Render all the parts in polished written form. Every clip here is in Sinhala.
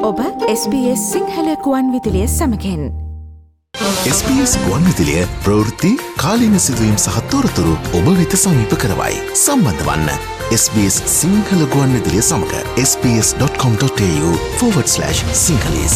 ඔබ SBS සිංහල ගුවන් විදුලිය සමඟෙන් SBS ගුවන් විදුලිය ප්‍රවෘත්ති කාලීන සිදුවීම් සහ තොරතුරු ඔබ වෙත සමීප කරවයි. සම්බන්ධ වන්න SBS සිංහල ගුවන් විදුලිය සමඟ sbs.com.au/sinhalese.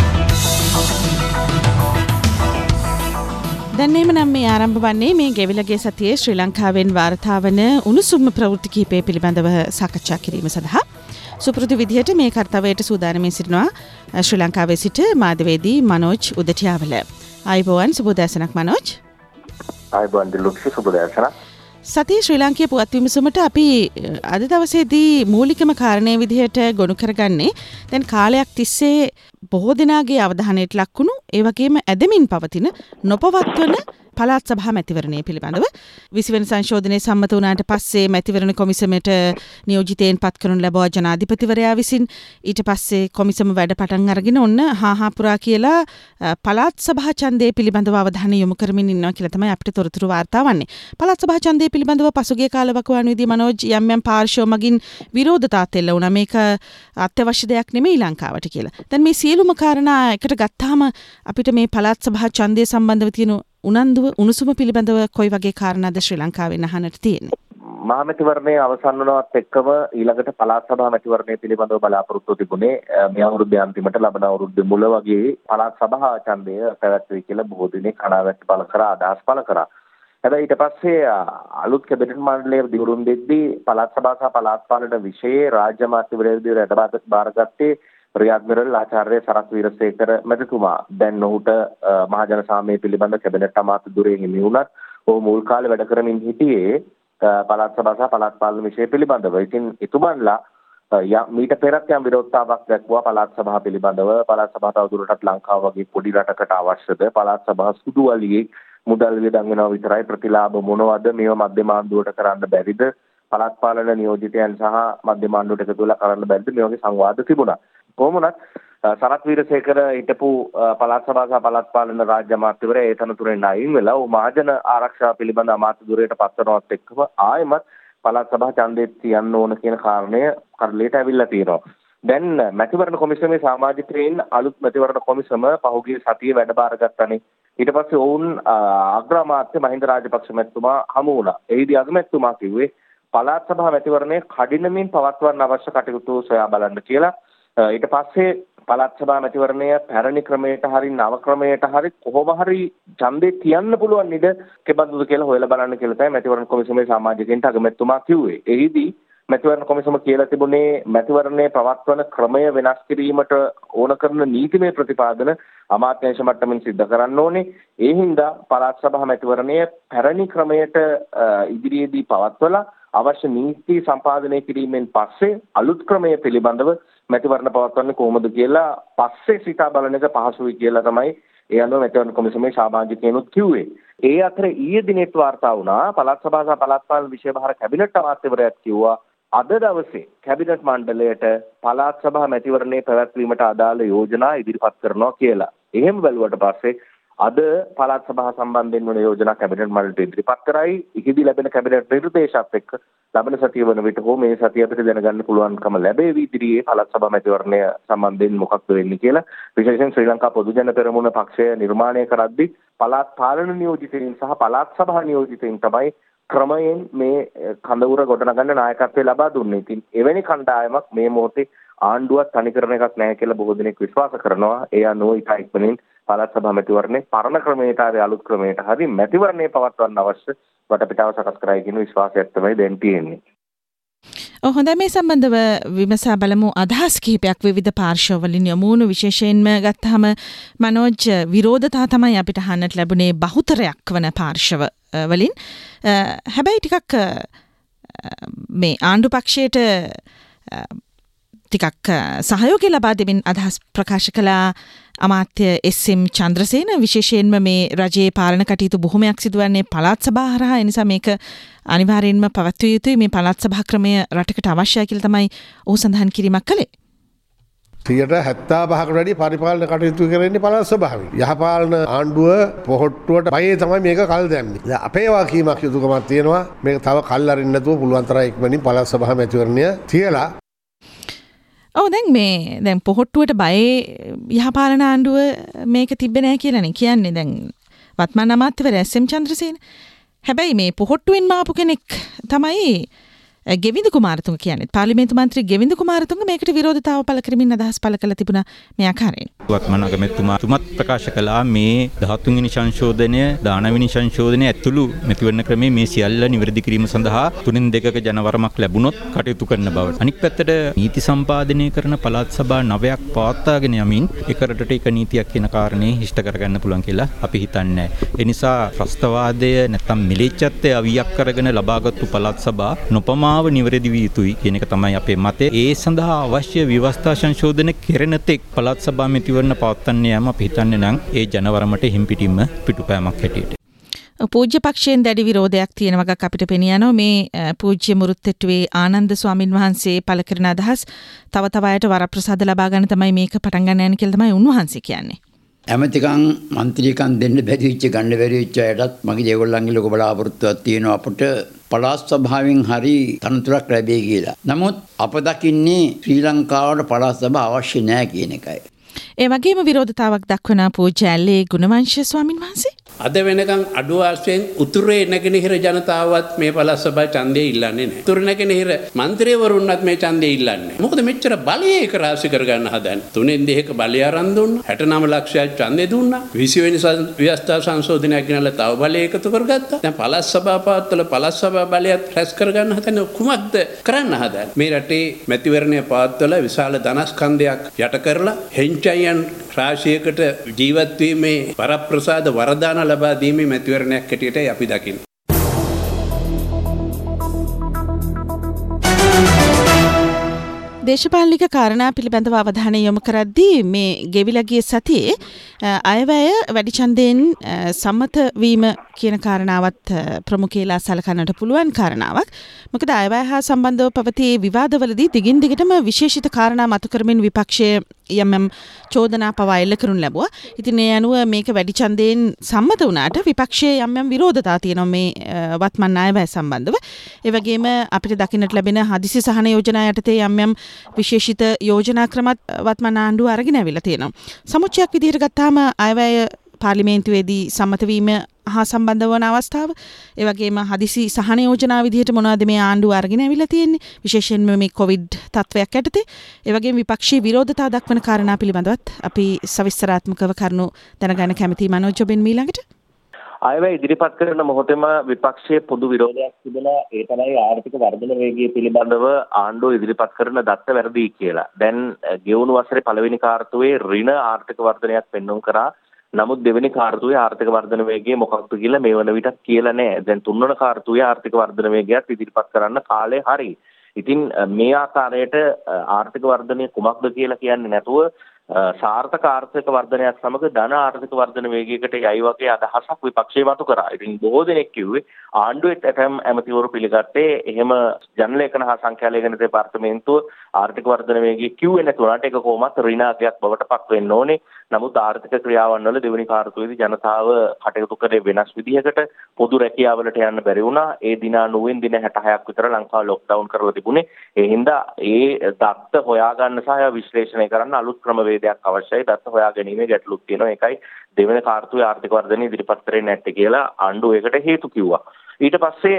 දැන්නේම නම් මේ ආරම්භ වන්නේ මේ ගෙවිලගේ සතියේ ශ්‍රී ලංකාවෙන් වාර්තා වන උණුසුම් ප්‍රවෘත්ති කිහිපය පිළිබඳව සාකච්ඡා කිරීම සඳහා සුපුරුදු විදිහට මේ කර්තව්‍යයට සූදානම්ව සිටිනවා ශ්‍රී ලංකාවේ සිට මාධ්‍යවේදී මනෝජ් උදටියාවල. ආයුබෝවන් සුබෝදෑසනක් මනෝජ්. ආයුබෝවන් දිලුක්ෂි සුබෝදෑසනක්. සතියේ ශ්‍රී ලාංකීය පුවත් විමසුමට අපි අද දවසේදී මූලිකම කාරණේ විදිහට ගොනු කරගන්නේ දැන් කාලයක් තිස්සේ බොහෝ දෙනාගේ අවධානයට ලක්වුණු ඒ වගේම ඇදමින් පවතින නොපවත්වන පළාත් සභා මැතිවරණය පිළිබඳව 20 වෙනි සංශෝධනයේ සම්මත වුණාට පස්සේ මැතිවරණ කොමිසමට නියෝජිතයින් පත් කරනු ලැබුවා ජනාධිපතිවරයා විසින්. ඊට පස්සේ කොමිසම වැඩ පටන් අරගෙන ඔන්න හාහාපුරා කියලා පළාත් සභා ඡන්දය පිළිබඳව අවධානය යොමු කරමින් ඉන්නවා කියලා තමයි අපිට තොරතුරු වාර්තා වන්නේ. පළාත් සභා ඡන්දය පිළිබඳව පසුගිය කාලවකවානුවේදී මනෝජ් යම් පාර්ශ්ව මගින් විරෝධතාත් එල්ල වුණා. මේක අත්‍යවශ්‍ය දෙයක් නෙමෙයි ලංකාවට කියලා. දැන් මේ සියලුම කාරණා එකට ගත්තාම අපිට මේ පළාත් සභා ඡන්දය සම්බන්ධව තියෙන උනන්දුව උණුසුම පිළිබඳව කොයි වගේ කාරණාද ශ්‍රී ලංකාවෙන් අහන්නට තියෙන්නේ? මහා මැතිවරණයේ අවසන් වනවත් එක්කම ඊළඟට පළාත් සභා මැතිවරණය පිළිබඳව බලාපොරොත්තු තිබුණේ මේ අවුරුද්දේ අන්තිමට ලබන අවුරුද්දේ මුල වගේ පළාත් සභා ඡන්දය පැවැත්වුවේ කියලා බොහෝ දෙනෙක් අනාවැටි පළ කරා අදහස් පළ කරා. හැබැයි ඊට පස්සේ අලුත් කැබිනට් මණ්ඩලයේ දිවුරුම් දෙද්දී පළාත් සභා සහ පළාත් පාලන විෂයේ රාජ්‍ය අමාත්‍යවරයෙකුගේ රැඳ බාරගත්තේ රියාඩ්මිරල් ආචාර්ය සරත් වීරසේකර මැතිතුමා. දැන් ඔහුට මහජන සාමය පිළිබඳ කැබිනට් අමාත්‍යදුරේ හිමි වුණත් ඔහු මුල් කාලේ වැඩ කරමින් හිටියේ පළාත් සභා සහ පළාත් පාලන විෂය පිළිබඳව. ඉතින් එතුමන්ලා මීට පෙරත් යම් විරෝධතාවක් දක්වුවා පළාත් සභාව පිළිබඳව. පළාත් සභාව තවදුරටත් ලංකාව වගේ පොඩි රටකට අවශ්‍යද? පළාත් සභාව සුදුවලියේ මුදල් වියදම් වෙනවා විතරයි, ප්‍රතිලාභ මොනවද? මේව මධ්‍යම ආණ්ඩුවට කරන්න බැරිද? පළාත් පාලන නියෝජිතයන් සහ මධ්‍යම ආණ්ඩුවට එකතු වෙලා කරන්න බැරිද? මේ වගේ සංවාද තිබුණා. කොහොම වුණත් සරත් වීරසේකර හිටපු පළාත් සභාව සහ පළාත් පාලන රාජ්‍ය අමාත්‍යවරයා ඒ තනතුරෙන් අයින් වෙලා ਉਹ මහජන ආරක්ෂාව පිළිබඳ අමාත්‍යදුරයට පත්වනවත් එක්කම ආයෙමත් පළාත් සභා ඡන්දෙත් තියන්න ඕන කියන කාරණය කරලයට ඇවිල්ලා තියෙනවා. දැන් මැතිවරණ කොමිසමේ සමාජිකයින් අලුත් මැතිවරණ කොමිසම පහුගිය සතියේ වැඩ බාරගත්තානේ. ඊට පස්සේ ඔවුන් අග්‍රාමාත්‍ය මහින්ද රාජපක්ෂ මැතිතුමා හමු වුණා. එහිදී අගමැතිතුමා කිව්වේ පළාත් සභා මැතිවරණය කඩිනමින් පවත්වන්න අවශ්‍ය කටයුතු සොයා බලන්න කියලා. ඊට පස්සේ පළාත් සභා මැතිවරණය පැරණි ක්‍රමයට හරි නව ක්‍රමයට හරි කොහොම හරි ඡන්දේ තියන්න පුළුවන් නේද කෙබඳුද කියලා හොයලා බලන්න කියලා තමයි මැතිවරණ කොමිසමේ සමාජිකයින්ට අගමැතිතුමා කිව්වේ. එහිදී මැතිවරණ කොමිසම කියලා තිබුණේ මැතිවරණයේ පවත්වන ක්‍රමය වෙනස් කිරීමට ඕන කරන නීතිමය ප්‍රතිපාදන අමාත්‍යාංශ මට්ටමින් සිද්ධ කරන්න ඕනේ. ඒ හින්දා පළාත් සභා මැතිවරණය පැරණි ක්‍රමයට ඉදිරියේදී පවත්වලා අවශ්‍ය නීති සම්පාදනය කිරීමෙන් පස්සේ අලුත් ක්‍රමය පිළිබඳව මැතිවරණ පවත්වන්නේ කොහොමද කියලා පස්සේ සිතා බලන එක පහසුයි කියලා තමයි ඒ අනුව මැතිවරණ කොමිසමේ සමාජිකයනුත් කිව්වේ. ඒ අතර ඊයේ දිනෙත් වාර්තා වුණා පළාත් සභා සහ පළාත් පාලන විෂය භාර කැබිනට් අමාත්‍යවරයාත් කිව්වා අද දවසේ කැබිනට් මණ්ඩලයට පළාත් සභා මැතිවරණයේ පැවැත්වීමට අදාළ යෝජනා ඉදිරිපත් කරනවා කියලා. එහෙම බැලුවට පස්සේ අද පළාත් සභාව සම්බන්ධයෙන් වන යෝජනා කැබිනට් මණ්ඩලයට ඉදිරිපත් කරයි. ඉහිදී ලැබෙන කැබිනට් නිර්දේශات එක්ක ලබන සතිය වන විට හෝ මේ සතිය අපිට දැනගන්න පුළුවන්කම ලැබෙවි ඉදිරියේ පළාත් සභා මැතිවරණය සම්බන්ධයෙන් මොකක්ද වෙන්නේ කියලා. විශේෂයෙන් ශ්‍රී ලංකා පොදු ජන පෙරමුණ පක්ෂය නිර්මාණය කරද්දී පළාත් පාලන නියෝජිතයින් සහ පළාත් සභා නියෝජිතයින් තමයි ක්‍රමයෙන් මේ කඳවුර ගොඩනගන්න නායකත්වය ලබා දුන්නේ. ඉතින් එවැනි කණ්ඩායමක් මේ මොහොතේ ආණ්ඩුවත් තනිකරන එකක් නැහැ කියලා බොහෝ දෙනෙක් විශ්වාස කරනවා. ඒ අනුව ඉක්මනින් පළාත් සභා මැතිවරණේ පරණ ක්‍රමයට හරි අලුත් ක්‍රමයට හරි මැතිවරණේ පවත්වන්න අවශ්‍ය වටපිටාව සකස් කරයි කියන විශ්වාසයක් තමයි දැන් තියෙන්නේ. හොඳයි මේ සම්බන්ධව විමසා බලමු අදහස් කිහිපයක් විවිධ පාර්ශ්වවලින් යොමු වුණු විශේෂයෙන්ම ගත්තාම මනෝජ් විරෝධතා තමයි අපිට අහන්නට ලැබුණේ බහුතරයක් වන පාර්ශ්ව වලින්. හැබැයි ටිකක් මේ ආණ්ඩු පක්ෂයට ටිකක් සහයෝගය ලබා දෙමින් අදහස් ප්‍රකාශ කළා අමාත්‍ය එස්.එම්. චන්ද්‍රසේන. විශේෂයෙන්ම මේ රජයේ පාලන කටයුතු බොහොමයක් සිදුවන්නේ පළාත් සභා හරහා. ඒ නිසා මේක අනිවාර්යෙන්ම පවත්විය යුතුයි. මේ පළාත් සභා ක්‍රමය රටකට අවශ්‍යයි කියලා තමයි ඔහු සඳහන් කිරීමක් කළේ. 75කට වැඩි පරිපාලන කටයුතු කරන්නේ පළාත් සභාවේ. යහපාලන ආණ්ඩුව පොහොට්ටුවට බයේ තමයි මේක කල් දැම්මේ. දැන් අපේ වාකීමක් යුතුකමක් තියෙනවා. මේක තව කල් අරින්න නැතුව පුළුවන් තරම් ඉක්මනින් පළාත් සභා මැතිවරණය තියලා ඔව් දැන් පොහොට්ටුවට බයේ යහපාලන ආණ්ඩුව මේක තිබ්බේ නැහැ කියලානේ කියන්නේ. දැන් වත්මන් අමාත්‍යවරයා එස්.එම්. චන්ද්‍රසේන. හැබැයි මේ පොහොට්ටුවෙන් මාපු කෙනෙක් තමයි ගෙවිඳු කුමාරතුංග කියන්නේ. පාර්ලිමේන්තු මන්ත්‍රී ගෙවිඳු කුමාරතුංග මේකට විරෝධතාව පළ කරමින් අදහස් පළ කළ තිබුණා මේ ආකාරයෙන්. වත්මන් අගමැතිතුමා තුමත් ප්‍රකාශ කළා මේ 13 වෙනි සංශෝධනය 19 වෙනි සංශෝධනය ඇතුළු මැතිවරණ ක්‍රමයේ මේ සියල්ල නිවැරදි කිරීම සඳහා 3/2ක ජනවරමක් ලැබුණොත් කටයුතු කරන බවට. අනික් පැත්තට නීති සම්පාදනය කරන පළාත් සභා 9ක් පවත්වාගෙන යමින් එක රටට එක නීතියක් කියන කාරණේ ඉෂ්ට කරගන්න පුළුවන් කියලා අපි හිතන්නේ. ඒ නිසා ත්‍රස්තවාදය නැත්නම් මිලේච්ඡත්වය අවියක් කරගෙන ලබාගත්තු පළාත් සභා නොපමාව නිවැරදි විය යුතුයි කියන එක තමයි අපේ මතය. ඒ සඳහා අවශ්‍ය ව්‍යවස්ථා සංශෝධන කෙරෙන තෙක් පළාත් සභා මැතිවරණ පවත්වන්න යාම අපි හිතන්නේ නම් ඒ ජනවරමට හිම්පිටින්ම පිටුපෑමක් හැටියට. පූජ්‍ය පක්ෂයෙන් දැඩි විරෝධයක් තියෙන වගක් අපිට පෙනී යනවා. මේ පූජ්‍ය මුරුත්තෙට්ටුවේ ආනන්ද ස්වාමින් වහන්සේ පළ කරන අදහස් තව තව අයට වරප්‍රසාද ලබා ගන්න තමයි මේක පටන් ගන්න යන්නේ කියලා තමයි උන්වහන්සේ කියන්නේ. ඇමතිකම් මන්ත්‍රීකම් දෙන්න බැරි වෙච්ච ගන්න බැරි වෙච්ච අයටත් මගේ ඒගොල්ලන්ගේ ලොකු බලාපොරොත්තුවක් තියෙනවා අපට පළාත් සභාවෙන් හරි තනතුරක් ලැබෙයි කියලා. නමුත් අප දකින්නේ ශ්‍රී ලංකාවට පළාත් සභාව අවශ්‍ය නැහැ කියන එකයි. ඒ වගේම විරෝධතාවක් දක්වන පූජ්‍ය ඇල්ලේ ගුණවංශ ස්වාමින් වහන්සේ අද වෙනකන් අඩු ආශ්‍රයෙන් උතුරේ නැගෙනහිර ජනතාවත් මේ පළාත් සභා ඡන්දය ඉල්ලන්නේ නැහැ. උතුරු නැගෙනහිර මන්ත්‍රීවරුන්වත් මේ ඡන්දය ඉල්ලන්නේ නැහැ. මොකද මෙච්චර බලය ඒක රාශි කරගන්න හදන්නේ. 3/2ක බලය අරන් දුන්නා. 69 ලක්ෂයක් ඡන්දය දුන්නා. 20 වෙනි ව්‍යවස්ථා සංශෝධනයක් ගෙනල්ලා තව බලය එකතු කරගත්තා. දැන් පළාත් සභා පවත්වල පළාත් සභා බලයත් රැස් කරගන්න හදන්නේ කුමක්ද කරන්න හදන්නේ? මේ රටේ මැතිවරණය පවත්වල විශාල ධනස්කන්ධයක් යට කරලා හෙන්චයන් රාශියකට ජීවත් වීමේ වරප්‍රසාද වරදාන ලබා දීමේ මැතිවරණයක් හැටියටයි අපි දකින්නේ. දේශපාලනික කාරණා පිළිබඳව අවධානය යොමු කරද්දී මේ ගෙවිලා ගිය සතියේ අයවැය වැඩි ඡන්දයෙන් සම්මත වීම කියන කාරණාවත් ප්‍රමුඛීලා සලකන්නට පුළුවන් කාරණාවක්. මොකද අයවැය හා සම්බන්ධව පැවති විවාදවලදී දිගින් දිගටම විශේෂිත කාරණා මතු කරමින් විපක්ෂයේ යම් චෝදනා පවා එල්ල කරනු ලැබුවා. ඉතින් ඒ අනුව මේක වැඩි ඡන්දයෙන් සම්මත වුණාට විපක්ෂයේ යම් විරෝධතා තියෙනවා මේ වත්මන් අයවැය සම්බන්ධව. ඒ වගේම අපිට දකින්නට ලැබෙන හදිසි සහන යෝජනා යටතේ යම් විශේෂිත යෝජනා ක්‍රමත් වත්මන් ආණ්ඩුව අරගෙන ඇවිල්ලා තියෙනවා. සමුච්චයක් විදිහට ගත්තාම අයවැය පාර්ලිමේන්තුවේදී සම්මත වීම හා සම්බන්ධ වන අවස්ථාව, ඒ වගේම හදිසි සහන යෝජනා විදිහට මොනවද මේ ආණ්ඩුව අරගෙන ඇවිල්ලා තියෙන්නේ විශේෂයෙන්ම මේ කොවිඩ් තත්වයක් යටතේ. ඒ වගේම විපක්ෂී විරෝධතා දක්වන කාරණා පිළිබඳවත් අපි සවිස්තරාත්මකව කරුණු දැනගන්න කැමතියි මනෝජ් ඔබෙන් ඊළඟට. අයවැය ඉදිරිපත් කරන මොහොතේම විපක්ෂයේ පොදු විරෝධයක් තිබුණා. ඒ තමයි ආර්ථික වර්ධන වේගය පිළිබඳව ආණ්ඩුව ඉදිරිපත් කරන දත්ත වැරදි කියලා. දැන් ගෙවුණු වසරේ පළවෙනි කාර්තුවේ ඍණ ආර්ථික වර්ධනයක් පෙන්වුම් කරා. නමුත් දෙවෙනි කාර්තුවේ ආර්ථික වර්ධන වේගය මොකක්ද කියලා මේ වන විට කියලා නැහැ. දැන් තුන්වන කාර්තුවේ ආර්ථික වර්ධන වේගයත් ඉදිරිපත් කරන්න කාලය හරි. ඉතින් මේ ආකාරයට ආර්ථික වර්ධනය කුමක්ද කියලා කියන්නේ නැතුව සාර්ථක ආර්ථික වර්ධනයක් සමග ධන ආර්ථික වර්ධන වේගයකට යයි වගේ අදහසක් විපක්ෂය මතු කරා. ඉතින් බොහෝ දෙනෙක් කිව්වේ ආණ්ඩුවේ ඇතැම් ඇමතිවරු පිළිගත්තේ එහෙම ජනලේඛන හා සංඛ්‍යාලේඛන දෙපාර්තමේන්තුව ආර්ථික වර්ධන වේගය කිව්වේ නැතුණාට ඒක කොහොමත් ඍණාගයක් බවට පත් වෙන්න ඕනේ. නමුත් ආර්ථික ක්‍රියාවන් වල දෙවෙනි කාර්තුවේදී ජනතාව කටයුතු කරේ වෙනස් විදිහකට පොදු රැකියාවලට යන්න බැරි වුණා. ඒ දින 90න් දින 66ක් විතර ලංකාව ලොක්ඩවුන් කරලා තිබුණේ. ඒ හින්දා ඒ දත්ත හොයාගන්න සහ විශ්ලේෂණය කරන්න අලුත් ක්‍රමවේදයක් අවශ්‍යයි. දත්ත හොයාගැනීමේ ගැටලුක් තියෙනවා. ඒකයි දෙවෙනි කාර්තුවේ ආර්ථික වර්ධනය ඉදිරිපත් කරේ නැත්තේ කියලා ආණ්ඩුව ඒකට හේතු කිව්වා. ඊට පස්සේ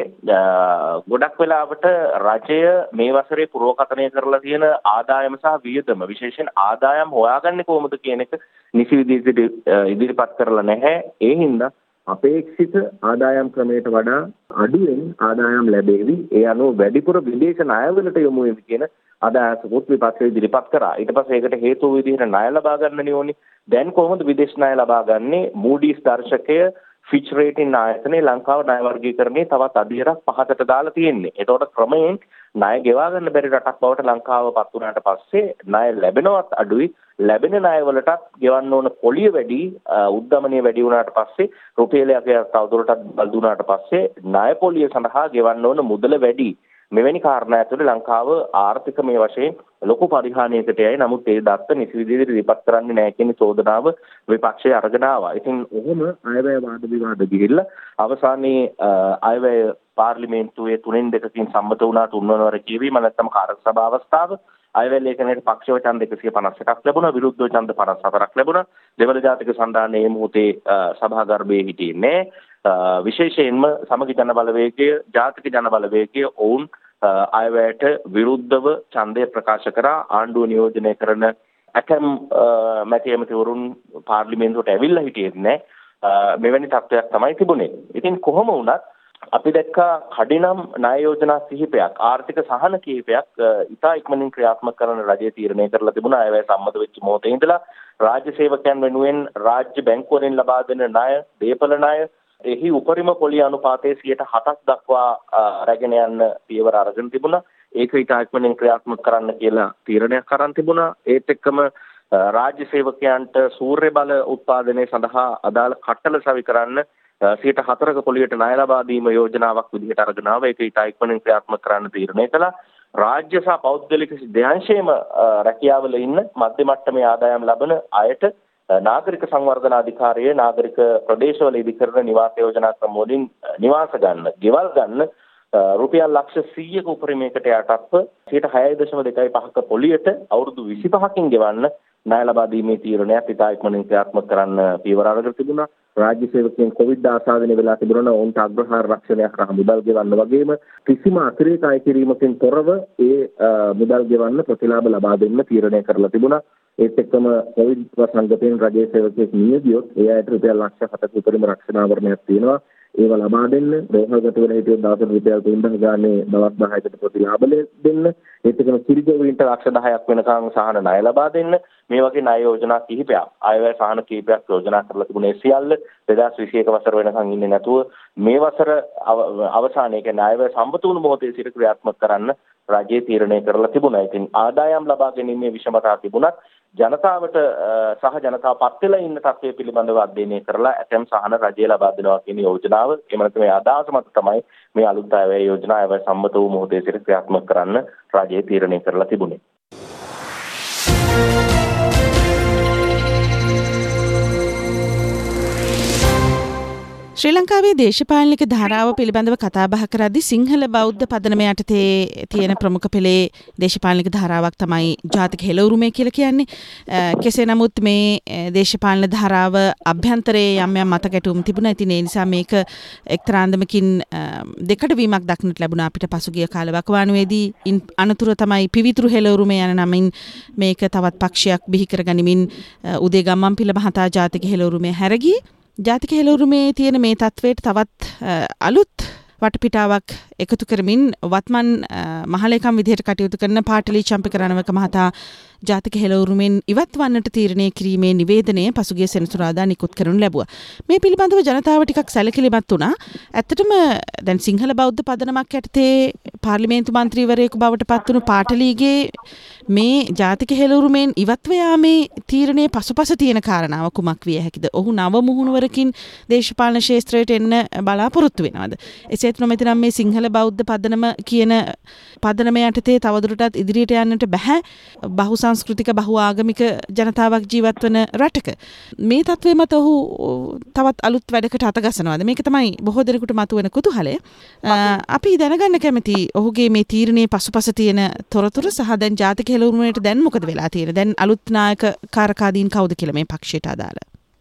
ගොඩක් වෙලාවට රජය මේ වසරේ පුරවකථනය කරලා තියෙන ආදායම සහ වියදම විශේෂයෙන් ආදායම් හොයාගන්නේ කොහොමද කියන එක නිසි විදිහට ඉදිරිපත් කරලා නැහැ. ඒ හින්දා අපේක්ෂිත ආදායම් ක්‍රමයට වඩා අඩුවෙන් ආදායම් ලැබෙවි. ඒ අනුව වැඩිපුර විදේශ ණයවලට යොමු වෙවි කියන අදහසකුත් විපක්ෂය ඉදිරිපත් කරා. ඊට පස්සේ ඒකට හේතුව විදිහට ණය ලබා ගන්න ඕනේ. දැන් කොහොමද විදේශ ණය ලබා ගන්නේ? Moody's දර්ශකය ෆිච් රේටින් ආයතනයේ ලංකාව ණය වර්ගීකරණයේ තවත් අධිරක් පහකට දාලා තියෙන්නේ. ඒතකොට ක්‍රමයෙන් ණය ගෙවා ගන්න බැරි රටක් බවට ලංකාව පත් වුණාට පස්සේ ණය ලැබෙනවත් අඩුයි. ලැබෙන ණය වලටත් ගෙවන්න ඕන පොලිය වැඩි, උද්දමනය වැඩි වුණාට පස්සේ රුපියලයක් තවදුරටත් බල දුනාට පස්සේ ණය පොලිය සඳහා ගෙවන්න ඕන මුදල වැඩි. මෙවැනි කාරණා ඇතුළේ ලංකාව ආර්ථිකමය වශයෙන් ලොකු පරිහානියකට යයි. නමුත් ඒ දත්ත නිසි විදිහට ඉදිරිපත් කරන්නේ නැහැ කියන චෝදනාව විපක්ෂය අරගෙන ආවා. ඉතින් ඔහොම අයවැය වාද විවාද ගිහිල්ලා අවසානයේ අයවැය පාර්ලිමේන්තුවේ 3/2කින් සම්මත වුණා. තුන්වන වර කියවීම නැත්නම් කාර්ය සභා අවස්ථාව අයවැය ලේඛනයේ පක්ෂව ඡන්ද 151ක් ලැබුණා, විරුද්ධව ඡන්ද 54ක් ලැබුණා. දෙමළ ජාතික සන්ධානයේ මේ මොහොතේ සභාගර්භයේ හිටින්නේ විශේෂයෙන්ම සමගි ජන බලවේගය, ජාතික ජන බලවේගය ඔවුන් අයවැයට විරුද්ධව ඡන්දය ප්‍රකාශ කරා. ආණ්ඩුව නියෝජනය කරන ඇතැම් මැති ඇමතිවරුන් පාර්ලිමේන්තුවට ඇවිල්ලා හිටියේ නැහැ. මෙවැනි තත්ත්වයක් තමයි තිබුණේ. ඉතින් කොහොම වුණත් අපි දැක්කා කඩිනම් ණය යෝජනා කිහිපයක්, ආර්ථික සහන කිහිපයක් ඉතා ඉක්මනින් ක්‍රියාත්මක කරන රජය තීරණය කරලා තිබුණා. අයවැය සම්මත වෙච්ච මොහොතේ ඉඳලා රාජ්‍ය සේවකයන් වෙනුවෙන් රාජ්‍ය බැංකුවලින් ලබා දෙන ණය, දේපල ණය එහි උපරිම පොලි අනුපාතයේ 7% දක්වා රැගෙන යන්න පියවර අරගෙන තිබුණා. ඒක ඉතා ඉක්මනින් ක්‍රියාත්මක කරන්න කියලා තීරණයක් අරන් තිබුණා. ඒත් එක්කම රාජ්‍ය සේවකයන්ට සූර්ය බල උත්පාදනය සඳහා අදාළ කට්ටල සවි කරන්න 4% පොලියට ණය ලබා දීම යෝජනාවක් විදිහට අරගෙන ආවා. ඒක ඉතා ඉක්මනින් ක්‍රියාත්මක කරන්න තීරණය කළා. රාජ්‍ය සහ පෞද්ගලික දෙයන්ෂේම රැකියාවල ඉන්න මධ්‍ය මට්ටමේ ආදායම් ලබන අයට නාගරික සංවර්ධන අධිකාරියේ නාගරික ප්‍රදේශවල ඉදිකරන නිවාස යෝජනා ක්‍රම වලින් නිවාස ගන්න, ගෙවල් ගන්න රුපියල් ලක්ෂ 100ක උපරිමයකට යටත්ව 6.25ක පොලියට අවුරුදු 25කින් ගෙවන්න ණය ලබා දීමේ තීරණයක් ඉතා ඉක්මනින් ක්‍රියාත්මක කරන්න පියවර අරගෙන තිබුණා. රාජ්‍ය සේවකයන් කොවිඩ් ආසාදනය වෙලා තිබුණා. ඔවුන්ට අග්‍රහාර රක්ෂණයක් රහ මුදල් ගෙවන්න වගේම කිසිම අතිරේක අය කිරීමකින් තොරව ඒ මුදල් ගෙවන්න ප්‍රතිලාභ ලබා දෙන්න තීරණය කරලා තිබුණා. ඒත් එක්කම කොවිඩ් ප්‍රසංගයෙන් රජයේ සේවකයෙක් මිය ගියොත් ඒ අයට රුපියල් ලක්ෂ 7ක උපරිම රක්ෂණ ආවරණයක් තියෙනවා. ඒව ලබා දෙන්න, රෝහල්ගත වෙන හිටියොත් දවසට රුපියල් 3000 ගානේ දවස් 10කට ප්‍රතිලාභ දෙන්න. ඒත් එක්කම කිරිගොවීන්ට ලක්ෂ 10ක් වෙනකන් සහන ණය ලබා දෙන්න. මේ වගේ ණය යෝජනා කිහිපයක්, අයවැය සහන කිහිපයක් යෝජනා කරලා තිබුණේ. සියල්ල 2021 වසර වෙනකන් ඉන්නේ නැතුව මේ වසර අවසානයේ කියන්නේ අයවැය සම්පූර්ණ වුණු මොහොතේ සිට ක්‍රියාත්මක කරන්න රජයේ තීරණය කරලා තිබුණා. ඉතින් ආදායම් ලබා ගැනීමේ විෂමතා තිබුණත් ජනතාවට සහ ජනතාව පත් වෙලා ඉන්න තත්ත්වය පිළිබඳව අධ්‍යයනය කරලා ඇතැම් සහන රජය ලබා දෙනවා කියන යෝජනාව, එහෙම නැත්නම් මේ අදහස මත තමයි මේ අලුත් අයවැය යෝජනා අයවැය සම්මත වූ මොහොතේ සිට ක්‍රියාත්මක කරන්න රජය තීරණය කරලා තිබුණේ. ශ්‍රී ලංකාවේ දේශපාලනික ධාරාව පිළිබඳව කතා බහ කරද්දී සිංහල බෞද්ධ පදනම යටතේ තියෙන ප්‍රමුඛ පෙළේ දේශපාලනික ධාරාවක් තමයි ජාතික හෙළවුරුමේ කියලා කියන්නේ. කෙසේ නමුත් මේ දේශපාලන ධාරාව අභ්‍යන්තරයේ යම් යම් මතකැටුම් තිබුණා. ඉතින් ඒ නිසා මේක එක්තරා අන්දමකින් දෙකට වීමක් දක්නට ලැබුණා අපිට පසුගිය කාල වකවානුවේදී. ඉන් අනතුර තමයි පිවිතුරු හෙළවුරුමේ යන නමින් මේක තවත් පක්ෂයක් බිහි කරගනිමින් උදේ ගම්මන්පිල මහතා ජාතික හෙළවුරුමේ හැරගියේ. ජාතික හෙළවුරුමේ තියෙන මේ තත්වයට තවත් අලුත් වටපිටාවක් එකතු කරමින් වත්මන් මහලේකම් විදිහට කටයුතු කරන පාටලී චම්පික රණවක මහතා ජාතික හෙළවුරුමෙන් ඉවත් වන්නට තීරණය කිරීමේ නිවේදනය පසුගිය සෙනසුරාදා නිකුත් කරනු ලැබුවා. මේ පිළිබඳව ජනතාව ටිකක් සැලකිලිමත් වුණා. ඇත්තටම දැන් සිංහල බෞද්ධ පදනමක් යටතේ පාර්ලිමේන්තු මන්ත්‍රීවරයෙකු බවට පත් වුණු පාටලීගේ මේ ජාතික හෙළවුරුමෙන් ඉවත්ව යාමේ තීරණයේ පසුපස තියෙන කාරණාව කුමක් විය හැකිද? ඔහු නව මුහුණුවරකින් දේශපාලන ක්ෂේත්‍රයට එන්න බලාපොරොත්තු වෙනවද? එසේත් නොමැතිනම් මේ සිංහල බෞද්ධ පදනම කියන පදනම යටතේ තවදුරටත් ඉදිරියට යන්නට බෑ බහුසංස්කෘතික බහු ආගමික ජනතාවක් ජීවත් වන රටක. මේ තත්ත්වය මත ඔහු තවත් අලුත් වැඩකට අතගසනවාද? මේක තමයි බොහෝ දෙනෙකුට මතුවෙන කුතුහලය. අපි දැනගන්න කැමති ඔහුගේ මේ තීරණයේ පසුපස තියෙන තොරතුරු සහ දැන් ජාතික හෙළවුරුමේට දැන් මොකද වෙලා තියෙන්නේ? දැන් අලුත් නායක කාරකාදීන් කවුද කියලා මේ පක්ෂයට අදාළ?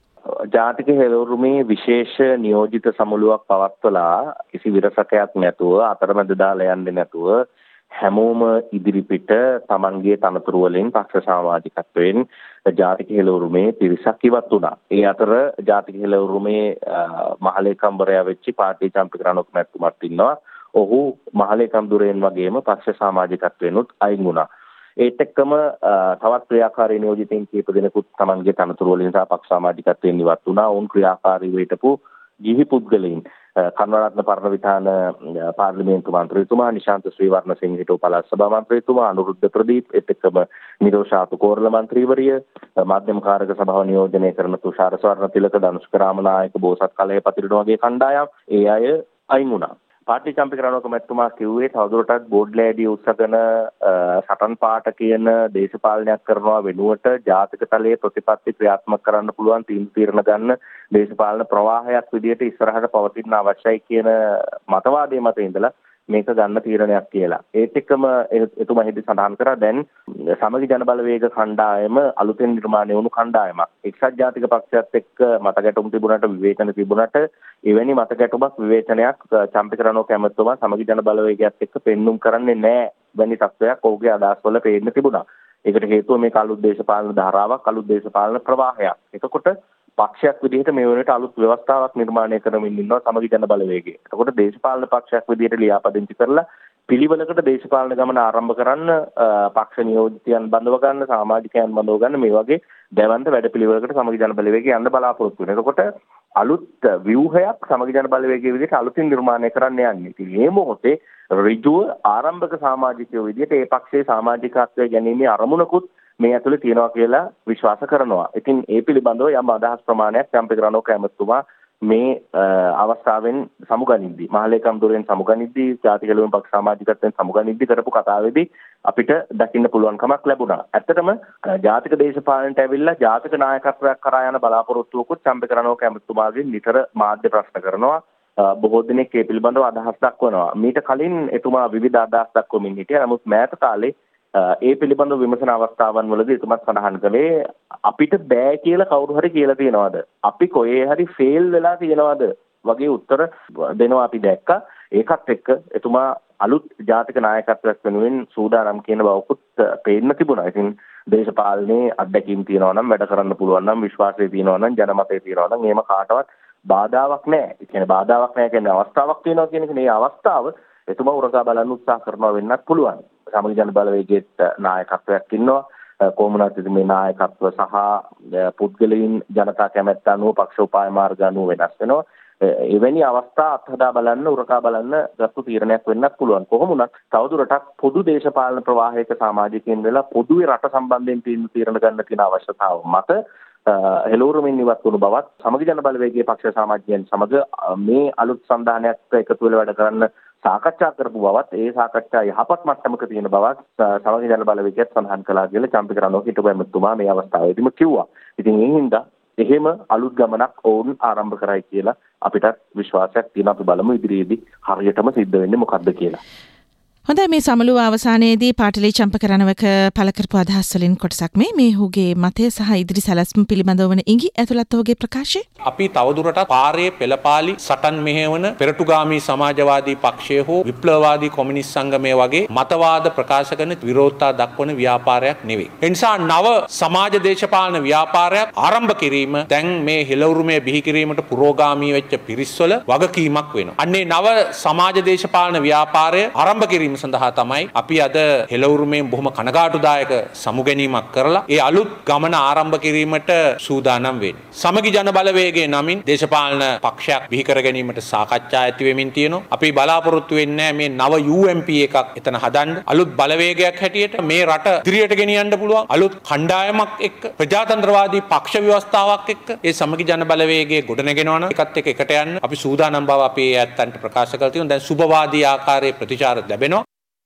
ජාතික හෙළවුරුමේ විශේෂ නියෝජිත සමුළුවක් පවත්වලා කිසි විරසකයක් නැතුව, අතරමැද දාලා යන්නේ නැතුව හැමෝම ඉදිරිපිට තමන්ගේ තනතුරු වලින් පක්ෂ සමාජිකත්වයෙන් ජාතික හෙළවුරුමේ පිරිසක් ඉවත් වුණා. ඒ අතර ජාතික හෙළවුරුමේ මහලේකම්වරයා වෙච්ච පාටලී චම්පික රණවක මැතිතුමත් ඉන්නවා. ඔහු මහලේකම් දුරෙන් වගේම පක්ෂ සමාජිකත්වයෙන්ුත් අයින් වුණා. ඒත් එක්කම තවත් ක්‍රියාකාරී නියෝජිතයින් කීප දෙනෙකුත් තමන්ගේ තනතුරු වලින් සහ පක්ෂ සමාජිකත්වයෙන් ඉවත් වුණා. ඔවුන් ක්‍රියාකාරීව හිටපු ගිහි පුද්ගලයින් කන්වරත්න පරණවිතාන පාර්ලිමේන්තු මන්ත්‍රීතුමා, නිශාන්ත ශ්‍රීවර්ණසිංහ හිටපු පළාත් සභා මන්ත්‍රීතුමා, අනුරුද්ධ ප්‍රදීප්, ඒත් එක්කම නිරෝෂාතු කෝරළ මන්ත්‍රීවරිය, මාධ්‍යම කාරක සභාව නියෝජනය කරන තුෂාර ස්වර්ණතිලක, ධනුෂ්ක රාමනායක, බෝසත් කලයපතිරණ වගේ කණ්ඩායම් ඒ අය අයින් වුණා. පාටලී චම්පික රණවක මැතිතුමා කිව්වේ තවදුරටත් බෝඩ් ලෑඩිය උස්සගෙන සටන් පාට කියන දේශපාලනයක් කරනවා වෙනුවට ජාතික තලයේ ප්‍රතිපත්ති ක්‍රියාත්මක කරන්න පුළුවන් තීරණ ගන්න දේශපාලන ප්‍රවාහයක් විදිහට ඉස්සරහට පවතින අවශ්‍යයි කියන මතවාදයේ මත ඉඳලා මේක ගන්න තීරණයක් කියලා. ඒත් එක්කම එතුමා හිදී සඳහන් කරා දැන් සමගි ජන බලවේග කණ්ඩායම අලුතෙන් නිර්මාණය වුණු කණ්ඩායමක්. එක්සත් ජාතික පක්ෂයත් එක්ක මත ගැටුම් තිබුණාට විවේචන තිබුණාට එවැනි මත ගැටුමක් විවේචනයක් චම්පික රණෝක ඇමතුමා සමගි ජන බලවේගයත් එක්ක පෙන්눔 කරන්නේ නැහැ වැනි තත්ත්වයක් ඔහුගේ අදහස්වල පේන්න තිබුණා. ඒකට හේතුව මේ අලුත් දේශපාලන ධාරාවක්, අලුත් දේශපාලන ප්‍රවාහයක්. එතකොට පක්ෂයක් විදිහට මේ වෙනට අලුත් ව්‍යවස්ථාවක් නිර්මාණය කරමින් ඉන්නවා සමගි ජන බලවේගය. එතකොට දේශපාලන පක්ෂයක් විදිහට ලියාපදිංචි කරලා පිළිවෙලකට දේශපාලන ගමන ආරම්භ කරන්න, පක්ෂ නියෝජිතයන් බඳව ගන්න, සමාජිකයන් බඳව ගන්න මේ වගේ දැවන්ත වැඩපිළිවෙලකට සමගි ජන බලවේගය යන්න බලාපොරොත්තු වෙනවා. එතකොට අලුත් ව්‍යුහයක් සමගි ජන බලවේගයේ විදිහට අලුතින් නිර්මාණය කරන්න යන්නේ. ඉතින් මේ මොහොතේ ඍජුව ආරම්භක සමාජිකයෝ විදිහට ඒ පක්ෂයේ සමාජිකත්වයේ ගැනීමේ අරමුණකුත් මේ ඇතුලේ තියෙනවා කියලා විශ්වාස කරනවා. ඉතින් ඒ පිළිබඳව යම් අදහස් ප්‍රමාණයක් චම්පික රණෝක ඇමතුමා මේ අවස්ථාවෙන් සමුගනිද්දී, මහලේකම් දුරෙන් සමුගනිද්දී, ජාතික ලෙවුම් පක්ෂ සමාජිකත්වයෙන් සමුගනිද්දී කරපු කතාවේදී අපිට දකින්න පුළුවන්කමක් ලැබුණා. ඇත්තටම ජාතික දේශපාලනට ඇවිල්ලා ජාතික නායකත්වයක් කරා යන බලාපොරොත්තුවකුත් චම්පික රණෝක ඇමතුමාගෙන් නිතර මාධ්‍ය ප්‍රශ්න කරනවා. බොහෝ දෙනෙක් ඒ පිළිබඳව අදහස් දක්වනවා. මීට කලින් එතුමා විවිධ අදහස් දක්වමින් හිටියා. නමුත් මෑත කාලේ ඒ පිළිබඳව විමසන අවස්ථාවන් වලදී එතුමත් සඳහන් කළේ අපිට බෑ කියලා කවුරු හරි කියලා තියනවාද? අපි කොහේ හරි ෆේල් වෙලා තියනවාද? වගේ උත්තර දෙනවා අපි දැක්කා. ඒකත් එක්ක එතුමා අලුත් ජාතික නායකත්වයක් වෙනුවෙන් සූදානම් කියන බවකුත් පේන්න තිබුණා. ඉතින් දේශපාලනයේ අත්දැකීම් තියනවා නම්, වැඩ කරන්න පුළුවන් නම්, විශ්වාසය තියනවා නම්, ජනමතය තියනවා නම් එහෙම කාටවත් බාධාවක් නැහැ. ඒ කියන්නේ බාධාවක් නැහැ කියන්නේ අවස්ථාවක් තියෙනවා කියන එක. මේ අවස්ථාව එතුමා උරගා බලන්න උත්සාහ කරනවා වෙන්නත් පුළුවන්. සමගි ජන බලවේගයේත් නායකත්වයක් ඉන්නවා. කොමුණත් මේ නායකත්ව සහ පුද්ගලයන් ජනතා කැමැත්ත අනුව පක්ෂ උපාය මාර්ග අනුව වෙනස් වෙනවා. එවැනි අවස්ථා අත්හදා බලන්න, උරකා බලන්න ගත්තු තීරණයක් වෙන්නත් පුළුවන්. කොහොම වුණත් තවදුරටත් පොදු දේශපාලන ප්‍රවාහයක සමාජිකයින් වෙලා පොදුවේ රට සම්බන්ධයෙන් තීරණ ගන්න තියෙන අවශ්‍යතාව මත හෙළවුරුමින් ඉවත් වුණු බවත් සමගි ජන බලවේගයේ පක්ෂ සමාජිකයන් සමග මේ අලුත් සම්දානයක් එකතු වෙලා වැඩ කරන්න සාකච්ඡා කරපු බවත්, ඒ සාකච්ඡා යහපත් මට්ටමක තියෙන බවත් සමගි ජන බලවේගයත් සඳහන් කළා කියලා චම්පික රණෝක හිටපු ඇමතුමා මේ අවස්ථාවේදීම කිව්වා. ඉතින් ඒ හින්දා එහෙම අලුත් ගමනක් ඔවුන් ආරම්භ කරයි කියලා අපිට විශ්වාසයක් තියෙනවා. අපි බලමු ඉදිරියේදී හරියටම සිද්ධ වෙන්නේ මොකද්ද කියලා. හොඳයි, මේ සමුළුව අවසානයේදී පාටලී චම්පක රණවක පළ කරපු අදහස් වලින් කොටසක් මේ ඔහුගේ මතය සහ ඉදිරි සැලැස්ම පිළිබඳව වන ඉඟි ඇතුළත් ඔහුගේ ප්‍රකාශය. අපි තවදුරටත් පාරේ පෙළපාලි සටන් මෙහෙවන පෙරටුගාමී සමාජවාදී පක්ෂය හෝ විප්ලවවාදී කොමියුනිස්ට් සංගමය වගේ මතවාද ප්‍රකාශ කරන විරෝධතා දක්වන ව්‍යාපාරයක් නෙවෙයි. ඒ නිසා නව සමාජ දේශපාලන ව්‍යාපාරයක් ආරම්භ කිරීම දැන් මේ හෙළවුරුමේ බිහි කිරීමට පුරෝගාමී වෙච්ච පිරිස්වල වගකීමක් වෙනවා. අන්නේ නව සමාජ දේශපාලන ව්‍යාපාරය ආරම්භ කිරීම සඳහා තමයි අපි අද හෙළවුරුමෙන් බොහොම කනගාටුදායක සමුගැනීමක් කරලා ඒ අලුත් ගමන ආරම්භ කිරීමට සූදානම් වෙන්නේ. සමගි ජන බලවේගයේ නමින් දේශපාලන පක්ෂයක් බිහි කර ගැනීමට සාකච්ඡා ඇති වෙමින් තියෙනවා. අපි බලාපොරොත්තු වෙන්නේ මේ නව UMP එකක් එතන හදන්න. අලුත් බලවේගයක් හැටියට මේ රට ඉදිරියට ගෙනියන්න පුළුවන් අලුත් කණ්ඩායමක් එක්ක ප්‍රජාතන්ත්‍රවාදී පක්ෂ ව්‍යවස්ථාවක් එක්ක ඒ සමගි ජන බලවේගයේ ගොඩනගෙනවා නම් ඒකත් එක්ක එකට යන්න අපි සූදානම් බව අපි ඇත්තන්ට ප්‍රකාශ කරලා තියෙනවා. දැන් සුබවාදී ආකාරයේ ප්‍රතිචාර ලැබෙනවා.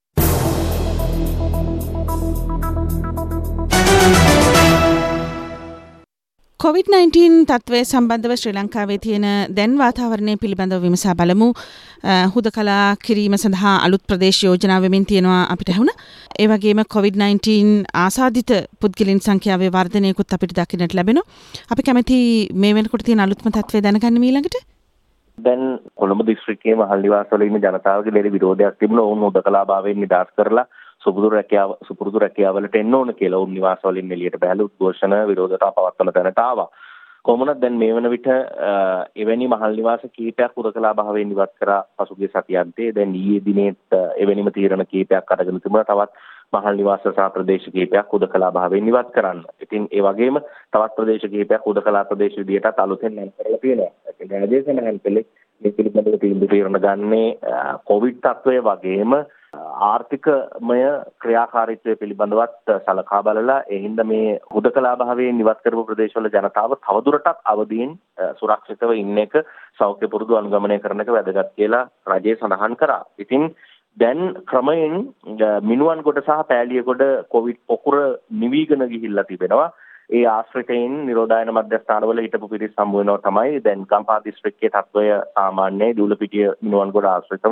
COVID-19 තත්ත්වය සම්බන්ධව ශ්‍රී ලංකාවේ තියෙන දැන් වාතාවරණය පිළිබඳව විමසා බලමු. හුදකලා කිරීම සඳහා අලුත් ප්‍රදේශ යෝජනා වෙමින් තියෙනවා අපිට ඇහුණා. ඒ වගේම COVID-19 ආසාදිත පුද්ගලයන් සංඛ්‍යාවේ වර්ධනයකුත් අපිට දකින්නට ලැබෙනවා. අපි කැමති මේ වෙනකොට තියෙන අලුත්ම තත්ත්වය දැනගන්න ඊළඟට. දැන් කොළඹ දිස්ත්‍රික්කයේ මහල් නිවාස වල ඉන්න ජනතාවගේ ලෙඩ විරෝධයක් තිබුණා. ඔවුන් හුදකලා භාවයෙන් නිදහස් කරලා සුපුරුදු රැකියාවලට එන්න ඕන කියලා ඔවුන් නිවාස වලින් එළියට බහැලා උද්ඝෝෂණ විරෝධතා පවත්වන තැනට ආවා. කොහොමද දැන් මේ වන විට එවැනි මහල් නිවාස කීපයක් හුදකලා භාවයෙන් ඉවත් කරා පසුගිය සතියන්තේ. දැන් ඊයේ දිනේත් එවැනිම තීරණ කීපයක් අරගෙන තිබුණා. තවත් මහල් නිවාස සහ ප්‍රදේශ කීපයක් හුදකලා භාවයෙන් ඉවත් කරන්න. ඉතින් ඒ වගේම තවත් ප්‍රදේශ කීපයක් හුදකලා ප්‍රදේශ විදියටත් අලුතෙන් නම් කරලා තියෙනවා. ඒ රාජ්‍ය සමහල්පලේ මේ පිළිබඳව තීරණ ගන්නේ කොවිඩ් තත්ත්වය වගේම ආර්ථිකමය ක්‍රියාකාරීත්වය පිළිබඳවත් සලකා බලලා ඒ හින්දා මේ හුදකලා භාවයෙන් ඉවත් කරපු ප්‍රදේශවල ජනතාව තවදුරටත් අවදීන් සුරක්ෂිතව ඉන්න එක සෞඛ්‍ය පුරුදු අනුගමනය කරන එක වැදගත් කියලා රජය සඳහන් කරා. ඉතින් දැන් ක්‍රමයෙන් මිනුවන්ගොඩ සහ පෑලියගොඩ කොවිඩ් පොකුර නිවිගෙන ගිහිල්ලා තිබෙනවා. ඒ ආශ්‍රිතයින් නිරෝධායන මධ්‍යස්ථානවල හිටපු පිරිස් හම්බ වෙනවා තමයි. දැන් ගම්පහ දිස්ත්‍රික්කයේ තත්ත්වය සාමාන්‍යයි. දූලපිටිය මිනුවන්ගොඩ ආශ්‍රිතව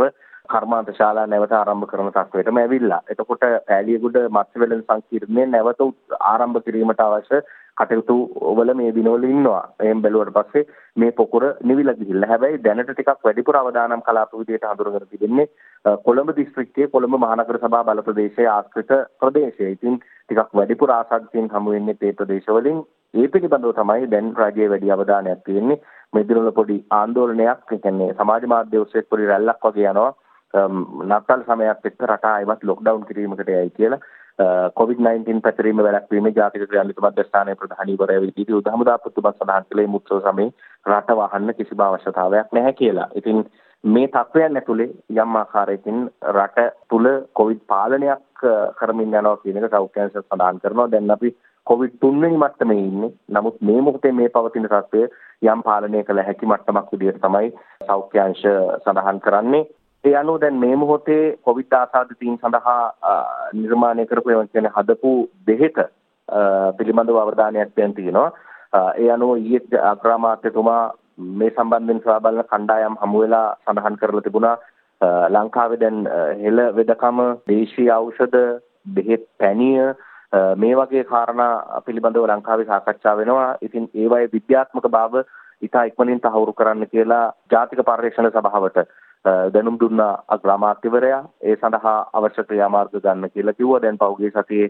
කර්මාන්ත ශාලා නැවත ආරම්භ කරන තත්ත්වයටම ඇවිල්ලා. එතකොට පෑලියගොඩ මත්ස්‍ය වෙළඳ සංකීර්ණය නැවත ආරම්භ කිරීමට අවශ්‍ය කටයුතු වල මේ දිනවල ඉන්නවා. එහෙන් බැලුවට පස්සේ මේ පොකුර නිවිලා ගිහිල්ලා. හැබැයි දැනට ටිකක් වැඩිපුර අවදානම් කලාප විදියට හඳුනගෙන තිබෙන්නේ කොළඹ දිස්ත්‍රික්කයේ කොළඹ මහනගර සභා බල ප්‍රදේශයේ ආශ්‍රිත ප්‍රදේශය. ඉතින් ටිකක් වැඩිපුර ආසාදිතයින් හමු වෙන්නේ මේ ප්‍රදේශවලින්. ඒ පිළිබඳව තමයි දැන් රජයේ වැඩි අවධානයක් තියෙන්නේ. මේ දිනවල පොඩි ආందోලනයක්, ඒ කියන්නේ සමාජ මාධ්‍ය ඔස්සේ පොඩි රැල්ලක් වගේ යනවා. නත්තල් සමයත් එක්ක රට ආයෙත් ලොක්ඩවුන් කිරීමකට යයි කියලා. COVID-19 පැතිරීම වැළැක්වීමේ ජාතික ක්‍රියාන්විත මධ්‍යස්ථානයේ ප්‍රධානීවරයා විදිහට යුද හමුදාපතිතුමා සඳහන් කළේ මුත්‍රා සමයේ රට වහන්න කිසිම අවශ්‍යතාවයක් නැහැ කියලා. ඉතින් මේ තත්ත්වයන් ඇතුලේ යම් ආකාරයකින් රට තුල COVID පාලනයක් කරමින් යනවා කියන එක සෞඛ්‍ය අංශය සඳහන් කරනවා. දැන් අපි COVID 3 වෙනි මට්ටමේ ඉන්නේ. නමුත් මේ මොහොතේ මේ පවතින තත්ත්වය යම් පාලනය කළ හැකි මට්ටමක් විදිහට තමයි සෞඛ්‍ය අංශය සඳහන් කරන්නේ. ඒ අනුව දැන් මේ මොහොතේ COVID ආසාදිතයින් සඳහා නිර්මාණය කරපු ඒවා කියන්නේ හදපු බෙහෙත පිළිබඳව අවධානයක් දෙන්න තියෙනවා. ඒ අනුව ඊයේ අග්‍රාමාත්‍යතුමා මේ සම්බන්ධයෙන් සොයා බලන කණ්ඩායම් හමු වෙලා සඳහන් කරලා තිබුණා ලංකාවේ දැන් හෙළ වෙදකම, දේශීය ඖෂධ, බෙහෙත් පැණිය මේ වගේ කාරණා පිළිබඳව ලංකාවේ සාකච්ඡා වෙනවා. ඉතින් ඒවායේ විද්‍යාත්මක බව ඉතා ඉක්මනින් තහවුරු කරන්න කියලා ජාතික පර්යේෂණ සභාවට දැනුම් දුන්න අග්‍රාමාත්‍යවරයා ඒ සඳහා අවශ්‍ය ක්‍රියාමාර්ග ගන්න කියලා කිව්වා. දැන් පෞගේ සතියේ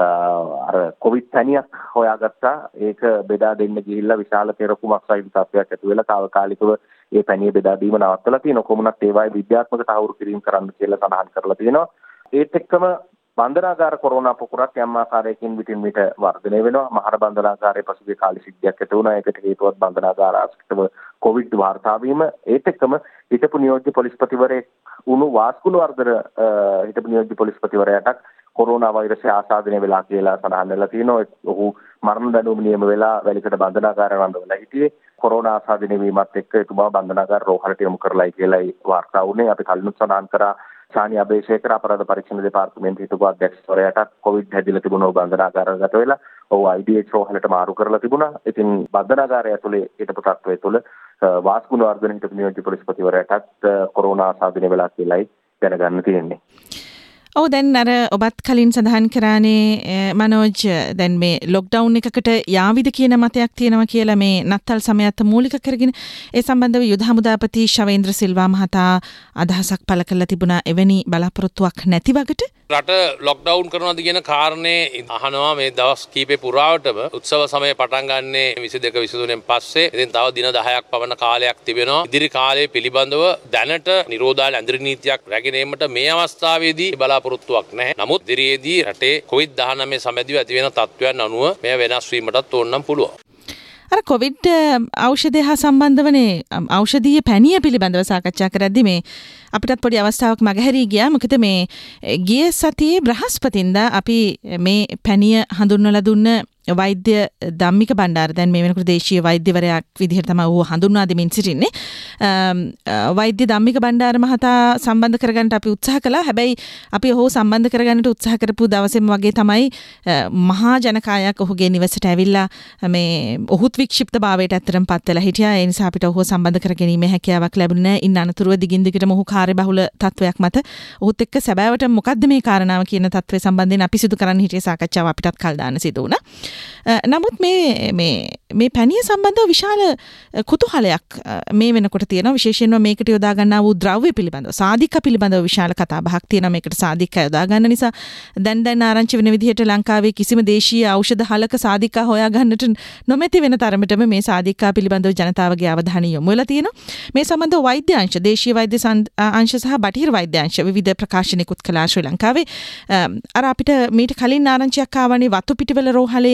අර කොවිඩ් පැණියක් හොයාගත්තා. ඒක බෙදා දෙන්න ගිහිල්ලා විශාල තෙරකුමක් සහිත තත්ත්වයක් ඇති වෙලා తాවකාලිකව ඒ පැණිය බෙදා දීම නවත්තලා තියෙනවා. කොමුණත් ඒවායේ විද්‍යාත්මක තහවුරු කිරීම කරන්න කියලා සඳහන් කරලා තියෙනවා. ඒත් එක්කම බන්ධනාගාර කොරෝනා පොකුරක් යම් ආකාරයකින් විටින් විට වර්ධනය වෙනවා. මහර බන්ධනාගාරයේ පසුගිය කාලේ සිද්ධියක් ඇති වුණා. ඒකට හේතුවත් බන්ධනාගාර ආශ්‍රිතව කොවිඩ් වාර්තා වීම. ඒත් එක්කම හිටපු නියෝජ්‍ය පොලිස්පතිවරයෙක් වුණු වාස්කුණු වර්ධන හිටපු නියෝජ්‍ය පොලිස්පතිවරයාට කොරෝනා වෛරසය ආසාදනය වෙලා කියලා සඳහන් වෙලා තියෙනවා. ඔහු මරණ දඬුවම නියම වෙලා වැලිකඩ බන්ධනාගාරය රඳවලා හිටියේ. කොරෝනා ආසාදනය වීමත් එක්ක එතුමා බන්ධනාගාර රෝහලට යොමු කරලායි කියලායි වාර්තා වුණේ. අපි කලිනුත් සඳහන් කරා ශානි අබේසේකර අපරාධ පරීක්ෂණ දෙපාර්තමේන්තුවේ හිටපු අධ්‍යක්ෂකවරයාට කොවිඩ් හැදිලා තිබුණා බන්ධනාගාරගත වෙලා. ඔහු IDH රෝහලට මාරු කරලා තිබුණා. ඉතින් බන්ධනාගාරය ඇතුලේ හිටපු තත්ත්වය තුළ වාස්කුණු වර්ධන හිටපු නියෝජ්‍ය පොලිස්පතිවරයාටත් කොරෝනා ආසාදනය වෙලා කියලායි දැනගන්න තියෙන්නේ. ඔව් දැන් අර ඔබත් කලින් සඳහන් කරානේ මනෝජ් දැන් මේ ලොක්ඩවුන් එකකට යාවිද කියන මතයක් තියෙනවා කියලා මේ නත්තල් සමයත් මූලික කරගෙන ඒ සම්බන්ධව යුද හමුදාපති ශවේන්ද්‍ර සිල්වා මහතා අදහසක් පළ කරලා තිබුණා. එවැනි බලාපොරොත්තුවක් නැති වගට රට ලොක්ඩවුන් කරනවාද කියන කාරණේ අහනවා මේ දවස් කීපේ පුරාවටම. උත්සව සමය පටන් ගන්නේ 22 23 පස්සේ. ඉතින් තව දින 10ක් පවන කාලයක් තිබෙනවා. ඉදිරි කාලයේ පිළිබඳව දැනට නිරෝධාල ඇඳරි නීතියක් රැගෙන ඒමට මේ අවස්ථාවේදී බලාපොරොත්තුවක් නැහැ. නමුත් ඉදිරියේදී රටේ COVID-19 සමැදිව ඇති වෙන තත්ත්වයන් අනුව මෙය වෙනස් වීමටත් ඕනනම් පුළුවන්. අර කොවිඩ් ඖෂධය හා සම්බන්ධවනේ ඖෂධීය පැණිය පිළිබඳව සාකච්ඡා කරද්දී මේ අපිටත් පොඩි අවස්ථාවක් මගහැරී ගියා. මොකද මේ ගිය සතියේ බ්‍රහස්පතින්දා අපි මේ පැණිය හඳුන්වලා දුන්න වෛද්‍ය ධම්මික බණ්ඩාර දැන් මේ වෙනකොට දේශීය වෛද්‍යවරයෙක් විදිහට තමයි ඌ හඳුන්වා දෙමින් සිටින්නේ. වෛද්‍ය ධම්මික බණ්ඩාර මහතා සම්බන්ධ කරගන්නට අපි උත්සාහ කළා. හැබැයි අපි ඔහු සම්බන්ධ කරගන්නට උත්සාහ කරපු දවසේම වගේ තමයි මහා ජනකායක් ඔහුගේ නිවසට ඇවිල්ලා මේ ඔහුත් වික්ෂිප්තභාවයට ඇත්තටම පත් වෙලා හිටියා. ඒ නිසා අපිට ඔහුව සම්බන්ධ කරගැනීමේ හැකියාවක් ලැබුණේ නැහැ. ඉන්න අනතුරුව දිගින් දිගටම ඔහු කාර්යබහුල තත්වයක් මත ඔහුත් එක්ක සැබෑවට මොකද්ද මේ කාරණාව කියන තත්වය සම්බන්ධයෙන් අපි සිදු කරන්න හිටිය සාකච්ඡාව අපිටත් කල් දාන්න සිදු වුණා. නමුත් මේ පැණිය සම්බන්ධව විශාල කුතුහලයක් මේ වෙනකොට තියෙනවා. විශේෂයෙන්ම මේකට යොදා ගන්නා වූ ද්‍රව්‍ය පිළිබඳව සාධික පිළිබඳව විශාල කතා බහක් තියෙනවා. මේකට සාධික යොදා ගන්න නිසා දැන් ආරංචි වෙන විදිහට ලංකාවේ කිසිම දේශීය ඖෂධ හලක සාධික හොයා ගන්නට නොමැති වෙන තරමටම මේ සාධික පිළිබඳව ජනතාවගේ අවධානය යොමු වෙලා තියෙනවා. මේ සම්බන්ධව වෛද්‍ය අංශ, දේශීය වෛද්‍ය අංශ සහ බටහිර වෛද්‍ය අංශ විවිධ ප්‍රකාශනිකුත් කළා ශ්‍රී ලංකාවේ. අර අපිට මීට කලින් ආරංචියක් ආවනේ වතු පිටිවල රෝහලේ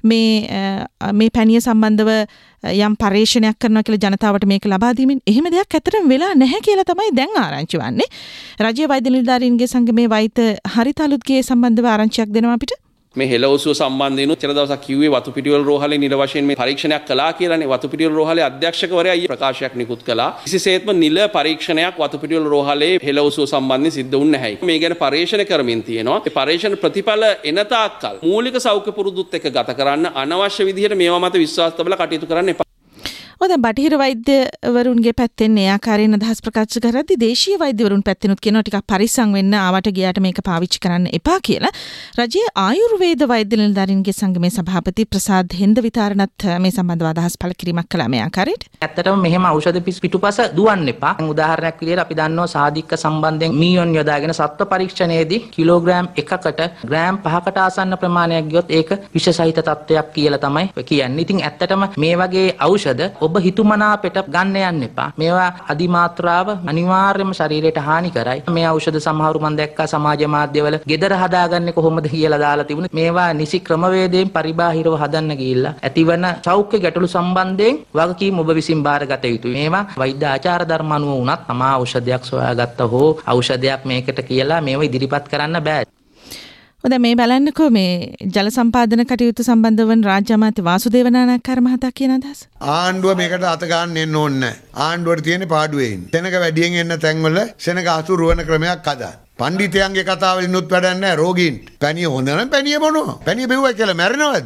මේ පැණිය සම්බන්ධව යම් පරීක්ෂණයක් කරනවා කියලා ජනතාවට මේක ලබා දීමෙන් එහෙම දෙයක් ඇත්තටම වෙලා නැහැ කියලා තමයි දැන් ආරංචි වන්නේ. රජයේ වෛද්‍ය නිලධාරීන්ගේ සංගමේ වෛද්‍ය හරිත අලුත්ගේ සම්බන්ධව ආරංචියක් දෙනවා අපිට. මේ හෙළ ඔසුව සම්බන්ධයෙන් උච්චර දවසක් කිව්වේ වතුපිටිවල රෝහලේ නිල වශයෙන් මේ පරීක්ෂණයක් කළා කියලානේ. වතුපිටිවල රෝහලේ අධ්‍යක්ෂකවරයා ඊයේ ප්‍රකාශයක් නිකුත් කළා. කිසිසේත්ම නිල පරීක්ෂණයක් වතුපිටිවල රෝහලේ හෙළ ඔසුව සම්බන්ධයෙන් සිද්ධ වුන්නේ නැහැ. මේ ගැන පරීක්ෂණ කරමින් තියෙනවා. ඒ පරීක්ෂණ ප්‍රතිඵල එන තාක්කල් මූලික සෞඛ්‍ය පුරුදුත් එක්ක ගත කරන්න අනවශ්‍ය විදිහට මේවා මත විශ්වාස තබලා කටයුතු කරන්න එපා. දැන් බටහිර වෛද්‍යවරුන්ගේ පැත්තෙන් ඒ ආකාරයෙන් අදහස් ප්‍රකාශ කරද්දී දේශීය වෛද්‍යවරුන් පැත්තෙනුත් කියනවා ටිකක් පරිස්සම් වෙන්න ආවට ගියාට මේක පාවිච්චි කරන්න එපා කියලා. රජයේ ආයුර්වේද වෛද්‍ය නිලධාරීන්ගේ සංගමේ සභාපති ප්‍රසාද් හෙන්දවිතාරණත් මේ සම්බන්ධව අදහස් පළ කිරීමක් කළා මේ ආකාරයට. ඇත්තටම මෙහෙම ඖෂධ පිටුපස දුවන්න එපා. උදාහරණයක් විදිහට අපි දන්නවා සාධික සම්බන්ධයෙන් මීයොන් යොදාගෙන සත්ව පරීක්ෂණයේදී කිලෝග්‍රෑම් 1කට ග්‍රෑම් 5කට ආසන්න ප්‍රමාණයක් ගියොත් ඒක විෂ සහිත තත්ත්වයක් කියලා තමයි කියන්නේ. ඉතින් ඇත්තටම මේ වගේ ඖෂධ ඔබ හිතුමනාපෙට ගන්න යන්න එපා. මේවා අධිමාත්‍රාව අනිවාර්යයෙන්ම ශරීරයට හානි කරයි. මේ ඖෂධ සමහරු මම දැක්කා සමාජ මාධ්‍යවල gedara හදාගන්නේ කොහොමද කියලා දාලා තිබුණේ. මේවා නිසි ක්‍රමවේදයෙන් පරිබාහිරව හදන්න ගිහිල්ලා ඇතිවන සෞඛ්‍ය ගැටලු සම්බන්ධයෙන් වගකීම් ඔබ විසින් බාරගත යුතුයි. මේවා වෛද්‍ය ආචාර ධර්ම අනුව වුණත් තමා ඖෂධයක් සොයාගත්ත හෝ ඖෂධයක් මේකට කියලා මේවා ඉදිරිපත් කරන්න බෑ. ඔද මේ බලන්නකෝ මේ ජල සම්පාදන කටයුතු සම්බන්ධව වන රාජ්‍ය අමාත්‍ය වාසුදේව නානායක්කාර මහතා කියන අදහස. ආණ්ඩුව මේකට අත ගන්න එන්න ඕනේ නැහැ. ආණ්ඩුවට තියෙන පාඩුවේ ඉන්න. සෙනග වැඩියෙන් එන්න තැන්වල සෙනග අසුරු වෙන ක්‍රමයක් හදා. පඬිතයන්ගේ කතාවලිනුත් වැඩක් නැහැ රෝගීන්ට. පැණිය හොඳ නම් පැණිය බොනවා. පැණිය බෙව්වා කියලා මැරෙනවද?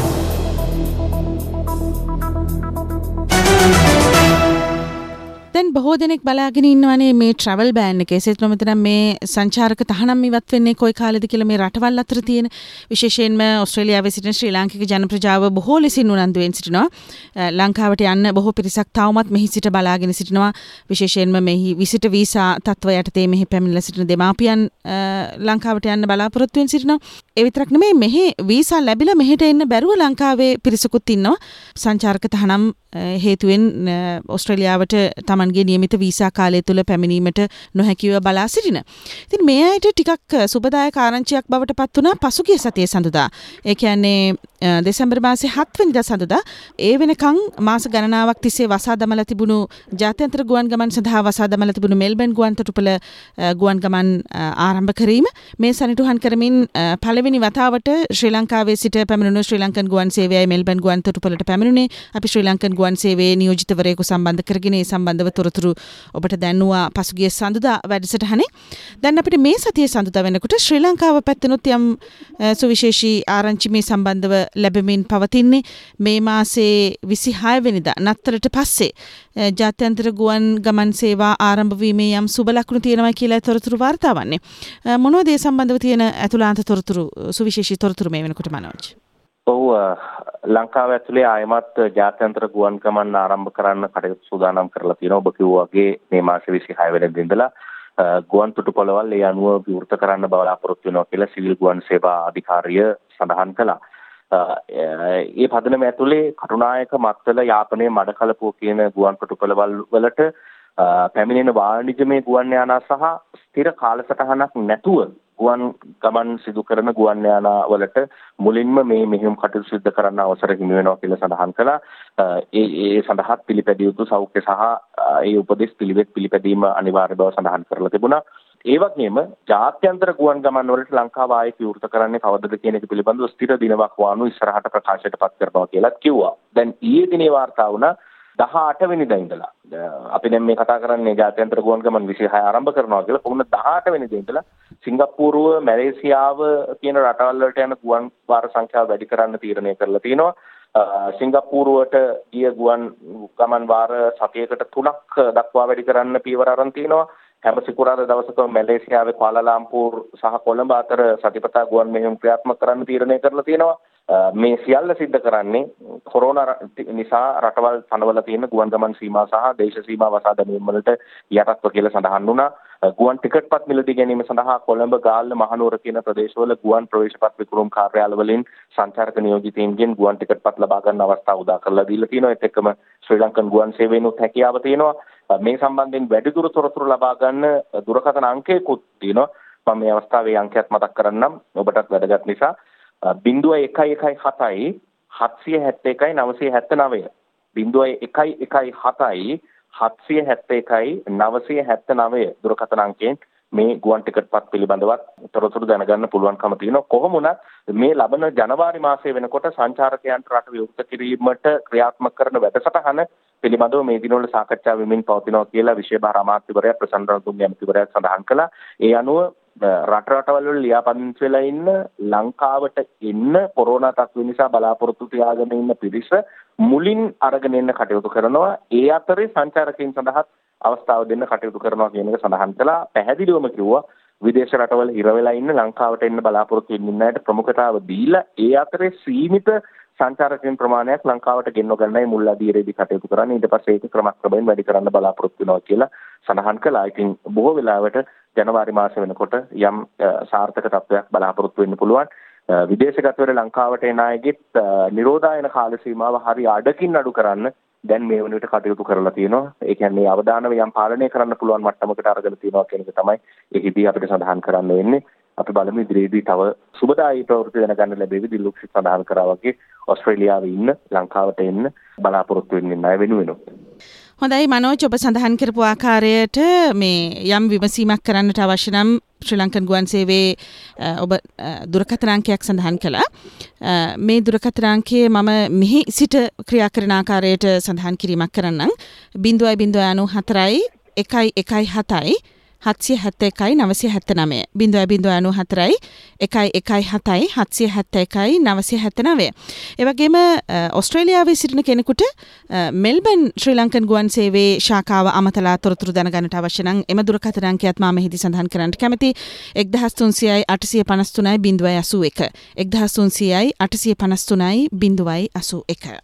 දැන් බොහෝ දෙනෙක් බලාගෙන ඉන්නවනේ මේ ට්‍රැවල් බෑන් එක. ඒසෙත් නොමෙතන මේ සංචාරක තහනම් ඉවත් වෙන්නේ කොයි කාලෙද කියලා මේ රටවල් අතර තියෙන විශේෂයෙන්ම ඕස්ට්‍රේලියාවේ සිටින ශ්‍රී ලාංකික ජන ප්‍රජාව බොහෝ ලෙසින් උනන්දුවෙන් සිටිනවා. ලංකාවට යන්න බොහෝ පිරිසක් තවමත් මෙහි සිට බලාගෙන සිටිනවා. විශේෂයෙන්ම මෙහි විසිට වීසා තත්ත්වය යටතේ මෙහි පැමිණලා සිටින දෙමාපියන් ලංකාවට යන්න බලාපොරොත්තු වෙන සිටිනවා. ඒ විතරක් නෙමෙයි මෙහි වීසා ලැබිලා මෙහෙට එන්න බැරුව ලංකාවේ පිරිසකුත් ඉන්නවා. සංචාරක තහනම් හේතුවෙන් ඕස්ට්‍රේලියාවට තමන්ගේ නියමිත වීසා කාලය තුළ පැමිණීමට නොහැකිව බලා සිටින. ඉතින් මේ අයට ටිකක් සුබදායක ආරංචියක් බවට පත් වුණා පසුගිය සතියේ සඳුදා. ඒ කියන්නේ දෙසැම්බර් මාසේ 7 වෙනිදා සඳුදා ඒ වෙනකන් මාස ගණනාවක් තිස්සේ වසා දමලා තිබුණු ජාත්‍යන්තර ගුවන් ගමන් සඳහා වසා දමලා තිබුණු මෙල්බන් ගුවන් තොටුපළ ගුවන් ගමන් ආරම්භ කිරීම මේ සනිටුහන් කරමින් පළවෙනි වතාවට ශ්‍රී ලංකාවේ සිට පැමිණුණු ශ්‍රී ලංකන් ගුවන් සේවයයි මෙල්බන් ගුවන් තොටුපළට පැමිණුණේ අපි ශ්‍රී ලංකන් ගුවන් සේවයේ නියෝජිතවරයෙකු සම්බන්ධ කරගෙන ඒ සම්බන්ධව තොරතුරු ඔබට දැන්නුවා පසුගිය සඳුදා වැඩසටහනේ. දැන් අපිට මේ සතියේ සඳුදා වෙනකොට ශ්‍රී ලංකාව පැත්තෙනුත් යම් සුවිශේෂී ආරංචි මේ සම්බන්ධව ලැබෙමින් පවතින්නේ. මේ මාසේ 26 වෙනිදා නත්තලට පස්සේ ජාත්‍යන්තර ගුවන් ගමන් සේවා ආරම්භ වීමේ යම් සුබ ලකුණු තියෙනවා කියලා තොරතුරු වාර්තා වන්නේ. මොනවද ඒ සම්බන්ධව තියෙන අතුලාන්ත තොරතුරු සුවිශේෂී තොරතුරු මේ වෙනකොට මනෝජ්? ඔව් ලංකාව ඇතුලේ ආයමත් ජාත්‍යන්තර ගුවන් ගමන් ආරම්භ කරන්න කටයුතු සූදානම් කරලා තියෙනවා. ඔබ කිව්වා වගේ මේ මාසේ 26 වෙනිදා ඉඳලා ගුවන් තොටුපළවල් ඒ අනුව විවෘත කරන්න බලාපොරොත්තු වෙනවා කියලා සිවිල් ගුවන් සේවා අධිකාරිය සඳහන් කළා. ඒ පදනම ඇතුලේ කටුනායක මත්තල යාපනයේ මඩකලපුව කියන ගුවන් තොටුපළවල් වලට පැමිණෙන වාණිජමය ගුවන් යානා සහ ස්ථිර කාලසටහනක් නැතුව ගුවන් ගමන් සිදු කරන ගුවන් යානා වලට මුලින්ම මේ මෙහෙයුම් කටයුතු සිදු කරන්න අවසර හිමි වෙනවා කියලා සඳහන් කළා. ඒ සඳහා පිළිපැදිය යුතු සෞඛ්‍ය සහ ඒ උපදෙස් පිළිවෙත් පිළිපැදීම අනිවාර්ය බව සඳහන් කරලා තිබුණා. ඒ වගේම ජාත්‍යන්තර ගුවන් ගමන් වලට ලංකාව ආයේ විවෘත කරන්නේ කවදද කියන එක පිළිබඳව ස්ථිර දිනවක් වානු ඉස්සරහට ප්‍රකාශයට පත් කරනවා කියලා කිව්වා. දැන් ඊයේ දිනේ වාර්තා වුණා 18 වෙනිදා ඉඳලා අපි දැන් මේ කතා කරන්නේ ජාත්‍යන්තර ගුවන් ගමන් 26 ආරම්භ කරනවා කියලා. කොහොමද 18 වෙනිදා ඉඳලා සිංගප්පූරුව මැලේසියාව කියන රටවල් වලට යන ගුවන් වාර සංඛ්‍යාව වැඩි කරන්න තීරණය කරලා තිනවා. සිංගප්පූරුවට ගිය ගුවන් ගමන් වාර සතියකට 3ක් දක්වා වැඩි කරන්න පියවර අරන් තිනවා. හැම සිකුරාදා දවසක මැලේසියාවේ කුවාලාලම්පූර් සහ කොළඹ අතර සතිපතා ගුවන් මෙහෙයුම් ක්‍රියාත්මක කරන්න තීරණය කරලා තියෙනවා. මේ සියල්ල සිද්ධ කරන්නේ කොරෝනා නිසා රටවල් තනවල තියෙන ගුවන් ගමන් සීමා සහ දේශ සීමා වසා දැමීම් වලට යටත්ව කියලා සඳහන් වුණා. ගුවන් ටිකට්පත් මිලදී ගැනීම සඳහා කොළඹ ගාල්ල මහනුවර කියන ප්‍රදේශවල ගුවන් ප්‍රවේශපත් විකුණුම් කාර්යාලවලින් සංචාරක නියෝජිතයින්ගෙන් ගුවන් ටිකට්පත් ලබා ගන්න අවස්ථාව උදා කරලා දීලා තියෙනවා. ඒත් එක්කම ශ්‍රී ලංකන් ගුවන් සේවයෙන්ුත් හැකියාව තියෙනවා. මේ සම්බන්ධයෙන් වැඩිදුර තොරතුරු ලබා ගන්න දුරකථන අංකයකුත් තියෙනවා. මම මේ අවස්ථාවේ අංකයක් මතක් කරන්නම් ඔබටත් වැදගත් නිසා. 0117 771 979 0117 771 979 දුරකථන අංකයෙන් මේ ගුවන් ටිකට්පත් පිළිබඳවත් තොරතුරු දැනගන්න පුළුවන්කම තියෙනවා. කොහොම වුණත් මේ ලබන ජනවාරි මාසයේ වෙනකොට සංචාරකයන්ට රට විවෘත කිරීමට ක්‍රියාත්මක කරන වැඩසටහන පිළිබඳව මේ දිනවල සාකච්ඡා වෙමින් පවතිනවා කියලා විශේෂ භාර අමාත්‍යවරයා ප්‍රසන්න රණතුංග ඇමතිවරයා සඳහන් කළා. ඒ අනුව රටවල් වල ලියාපදිංචි වෙලා ඉන්න ලංකාවට එන්න කොරෝනා තත්ත්ව නිසා බලාපොරොත්තු තියාගෙන ඉන්න පිරිස මුලින් අරගෙන එන්න කටයුතු කරනවා. ඒ අතරේ සංචාරකයන් සඳහා අවස්ථාව දෙන්න කටයුතු කරනවා කියන එක සඳහන් කළා. පැහැදිලිවම කිව්වා විදේශ රටවල හිර වෙලා ඉන්න ලංකාවට එන්න බලාපොරොත්තු වෙන්න අයට ප්‍රමුඛතාව දීලා ඒ අතරේ සීමිත සංචාරකයන් ප්‍රමාණයක් ලංකාවට ගෙන්ව ගන්නයි මුල් අධීරයේදී කටයුතු කරන්නේ. ඊට පස්සේ ඒක ක්‍රමක්‍රමයෙන් වැඩි කරන්න බලාපොරොත්තු වෙනවා කියලා සඳහන් කළා. ඉතින් බොහෝ වෙලාවට ජනවාරි මාසෙ වෙනකොට යම් සාර්ථක තත්ත්වයක් බලාපොරොත්තු වෙන්න පුළුවන්. විදේශගතවර ලංකාවට එන අයගෙත් නිරෝධායන කාල සීමාව හරි අඩකින් අඩු කරන්න දැන් මේ වන විට කටයුතු කරලා තියෙනවා. ඒ කියන්නේ අවදානම යම් පාලනය කරන්න පුළුවන් මට්ටමකට අරගෙන තියෙනවා කියන එක තමයි එහිදී අපිට සඳහන් කරන්න වෙන්නේ. අපි බලමු ඉදිරියේදී තව සුබදායී ප්‍රවෘත්ති දැනගන්න ලැබෙවි. දිලුක්ෂිත් සඳහන් කරා වගේ ඕස්ට්‍රේලියාවේ ඉන්න ලංකාවට එන්න බලාපොරොත්තු වෙන්න අය වෙනුවෙනුත්. හොඳයි මනෝජ්, ඔබ සඳහන් කරපු ආකාරයට මේ යම් විමසීමක් කරන්නට අවශ්‍ය නම් ශ්‍රී ලංකන් ගුවන් සේවයේ ඔබ දුරකථන අංකයක් සඳහන් කළා. මේ දුරකථන අංකයේ මම මෙහි සිට ක්‍රියා කරන ආකාරයට සඳහන් කිරීමක් කරන්නම්. 0.94 117 771 979 0.94 117 771 979. ඒ වගේම ඕස්ට්‍රේලියාවේ සිටින කෙනෙකුට මෙල්බන් ශ්‍රී ලංකන් ගුවන් සේවයේ ශාඛාව අමතලා තොරතුරු දැනගන්නට අවශ්‍ය නම් එම දුරකථන අංකයත් මම මෙහිදී සඳහන් කරන්නට කැමැති. 1300 853 081 1300 853 081.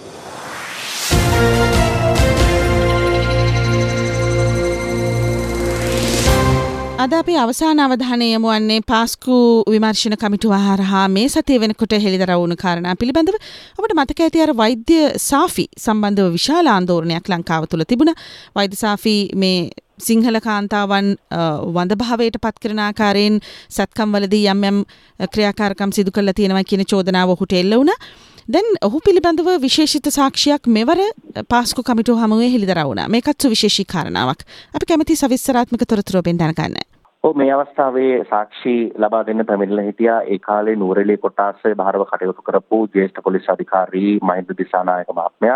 අද අපි අවසාන අවධානය යොමු වන්නේ පාස්කු විමර්ශන කමිටුව හරහා මේ සතිය වෙනකොට හෙළිදරව් වුණු කාරණා පිළිබඳව. ඔබට මතක ඇති අර වෛද්‍ය සාෆි සම්බන්ධව විශාල ආందోලනයක් ලංකාව තුළ තිබුණා. වෛද්‍ය සාෆි මේ සිංහල කාන්තාවන් වඳභාවයට පත් කරන ආකාරයෙන් සත්කම්වලදී යම් යම් ක්‍රියාකාරකම් සිදු කරලා තියෙනවා කියන චෝදනාව ඔහුට එල්ල වුණා. දැන් ඔහු පිළිබඳව විශේෂිත සාක්ෂියක් මෙවර පාස්කු කමිටුව හමුවේ හෙළිදරව් වුණා. මේකත් සුවිශේෂී කාරණාවක්. අපි කැමති සවිස්තරාත්මක තොරතුරු ඔබෙන් දැනගන්න. මේ අවස්ථාවේ සාක්ෂි ලබා දෙන්න පැමිණලා හිටියා ඒ කාලේ නූරෙලේ කොටාසේ භාරව කටයුතු කරපු ජ්‍යෙෂ්ඨ පොලිස් අධිකාරී මහින්ද දිසානායක මහත්මයා.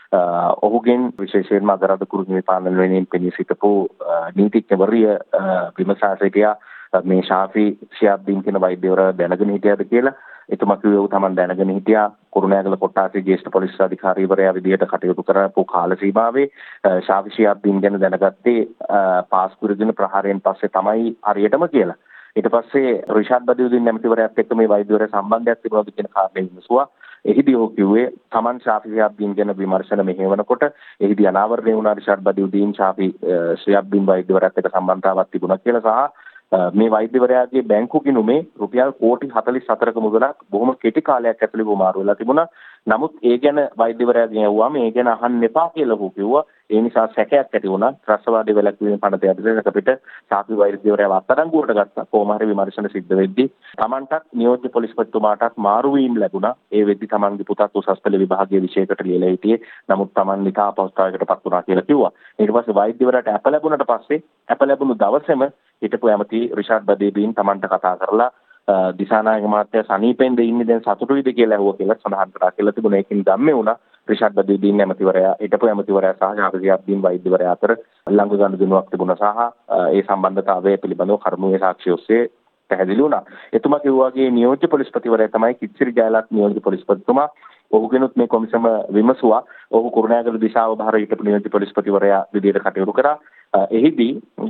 ඔහුගෙන් විශේෂයෙන්ම අගරාධ කුරුණියේ පාලන වෙනින් පෙනී සිටපු නීතිඥවරිය විමසා සිටියා මේ ශාෆි ෂියාබ්දීන් කියන වෛද්‍යවරයා දැනගෙන හිටියද කියලා. එතුමා කිව්වේ ඌ තමන් දැනගෙන හිටියා කුරුණෑගල කොට්ටාසේ ජ්‍යෙෂ්ඨ පොලිස් අධිකාරීවරයා විදිහට කටයුතු කරපු කාල සීමාවේ ශාෆි ෂියාබ්දීන් ගැන දැනගත්තේ පාස්කු ඉරගෙන ප්‍රහාරයෙන් පස්සේ තමයි හරියටම කියලා. ඊට පස්සේ රිෂාඩ් බදියුදීන් නැමැතිවරයාත් එක්ක මේ වෛද්‍යවරයා සම්බන්ධයක් තිබුණාද කියන කාරණේ විමසුවා. එහිදී ඔහු කිව්වේ තමන් ශාෆි ෂියාබ්දීන් ගැන විමර්ශන මෙහෙවනකොට එහිදී අනාවරණය වුණා රිෂාඩ් බදියුදීන් ශාෆි ෂියාබ්දීන් වෛද්‍යවරයාත් එක්ක සම්බන්ධතාවක් තිබුණා කියලා සහ මේ වෛද්‍යවරයාගේ බැංකු ගිණුමේ රුපියල් කෝටි 44ක මුදලක් බොහොම කෙටි කාලයක් ඇතුළත වමාරු වෙලා තිබුණා. නමුත් ඒ ගැන වෛද්‍යවරයාගෙන් ඇහුවා මේ ගැන අහන්න එපා කියලා ඔහු කිව්වා. ඒ නිසා සැකයක් ඇති වුණා. ත්‍රස්තවාදී වැළැක්වීමේ පනත යටතේ අපිට සාපි වෛද්‍යවරයාව අත්අඩංගුවට ගත්තා. කොහොම හරි විමර්ශන සිද්ධ වෙද්දී තමන්ටත් නියෝජ්‍ය පොලිස්පතිතුමාටත් මාරු වීම ලැබුණා. ඒ වෙද්දී තමන්ගේ පුතත් උසස් පෙළ විභාගයේ විෂයකට ලියලා හිටියේ. නමුත් තමන් නිතා අපහසුතාවයකටපත් වුණා කියලා කිව්වා. ඊට පස්සේ වෛද්‍යවරයාට අප ලැබුණට පස්සේ අප ලැබුණු දවසේම හිටපු ඇමති රිෂාඩ් බදේබීන් තමන්ට කතා කරලා දිසානායක මහත්තයා සනීපෙන්ද ඉන්නේ දැන් සතුටුයිද කියලා ඇහුවා කියලා සඳහන් කරා කියලා තිබුණා. ඒකින් ධම්මේ වුණා රිෂාඩ් බදේබීන් ඇමතිවරයා හිටපු ඇමතිවරයා සහ ශාෆිසියාබ්දීන් වෛද්‍යවරයා අතර ළඟ ගනුදෙනුවක් තිබුණා සහ ඒ සම්බන්ධතාවය පිළිබඳව කරුණුවේ සාක්ෂි ඔස්සේ පැහැදිලි වුණා. එතුමා කිව්වාගේ නියෝජ්‍ය පොලිස්පතිවරයා තමයි කිච්චිරි ජයලත් නියෝජ්‍ය පොලිස්පතිතුමා. ඔහුගෙනුත් මේ කොමිසම විමසුවා. ඔහු කුරුණෑගල දිශාව භාර හිටපු නියෝජ්‍ය පොලිස්පතිවරයා විදියට කටයුතු කරා. එහිදී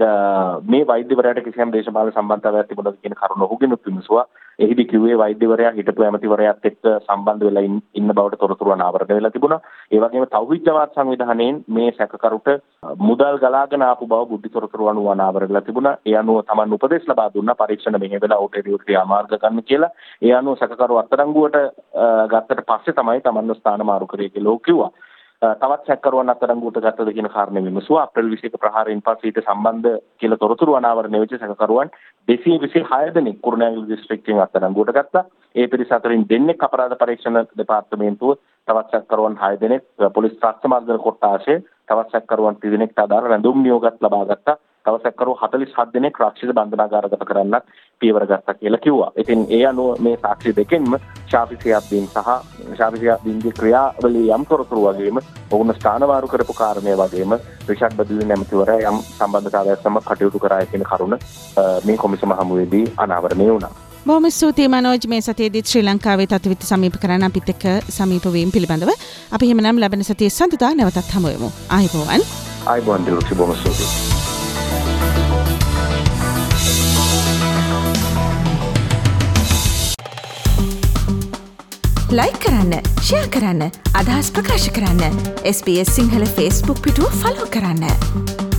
මේ වෛද්‍යවරයාට කිසියම් දේශපාලන සම්බන්ධතාවයක් තිබුණාද කියන කරුණ ඔහුගෙනුත් විමසුවා. එහිදී කිව්වේ වෛද්‍යවරයා හිටපු ඇමතිවරයාත් එක්ක සම්බන්ධ වෙලා ඉන්න බවට තොරතුරු අනාවරණය වෙලා තිබුණා. ඒ වගේම තෞහිද් ජමාත් සංවිධානයෙන් මේ සැකකරුට මුදල් ගලාගෙන ආපු බව බුද්ධි තොරතුරු අනුව අනාවරණය වෙලා තිබුණා. ඒ අනුව තමන් උපදෙස් ලබා දුන්නා පරීක්ෂණ මෙහෙ වෙලා ඔටේරියෝ ක්‍රියාමාර්ග ගන්න කියලා. ඒ අනුව සැකකරු අත්අඩංගුවට ගත්තට පස්සේ තමයි තමන්ව ස්ථාන මාරු කරේ කියලා ඔහු කිව්වා. තවත් සැකකරුවන් අත්අඩංගුවට ගත්තද කියන කාරණේ විමසුවා. අප්‍රේල් 21 ප්‍රහාරයෙන් පස්සේ ඊට සම්බන්ධ කියලා තොරතුරු අනාවරණය වෙච්ච සැකකරුවන් 226 දෙනෙක් කුරුණෑගල දිස්ත්‍රික්කයෙන් අත්අඩංගුවට ගත්තා. ඒ පිරිස අතරින් දෙන්නෙක් අපරාධ පරීක්ෂණ දෙපාර්තමේන්තුව, තවත් සැකකරුවන් 6 දෙනෙක් පොලිස් ත්‍රස්තමාර්ගන කොට්ටාසේ, තවත් සැකකරුවන් 3 දෙනෙක්ට අදාළ රැඳුම් නියෝගත් ලබා ගත්තා. තව සැකකරු 47 දෙනෙක් රාක්ෂිත බන්ධනාගාරගත කරන්නත් පියවර ගත්තා කියලා කිව්වා. ඉතින් ඒ අනුව මේ සාක්ෂි දෙකෙන්ම ශාෆි සියාද්දීන් සහ ශාෆි සියාද්දීන්ගේ ක්‍රියාවලිය යම් තොරතුරු වගේම ඔවුන් ස්ථානවාරු කරපු කාරණේ වගේම රිෂඩ් බදුලි නැමැතිවරයා යම් සම්බන්ධතාවයක් සමග කටයුතු කරා කියන කරුණ මේ කොමිසම හමුවේදී අනාවරණය වුණා. බොහොම ස්තුතියි මනෝජ් මේ සතියේදී ශ්‍රී ලංකාවේ තත්ත්වවිත සමීප කරන අපිත් එක්ක සමීප වීම පිළිබඳව අපි එහෙමනම් ලැබෙන සතියේ සඳුදා නැවතත් හමු වෙමු. ආයිබෝවන්. ආයිබෝවන් දිලුක්ෂි බොහොම ස්තුතියි. ලයික් කරන්න, ෂෙයා කරන්න, අදහස් ප්‍රකාශ කරන්න. SBS සිංහල Facebook පිටුව ෆලෝ කරන්න.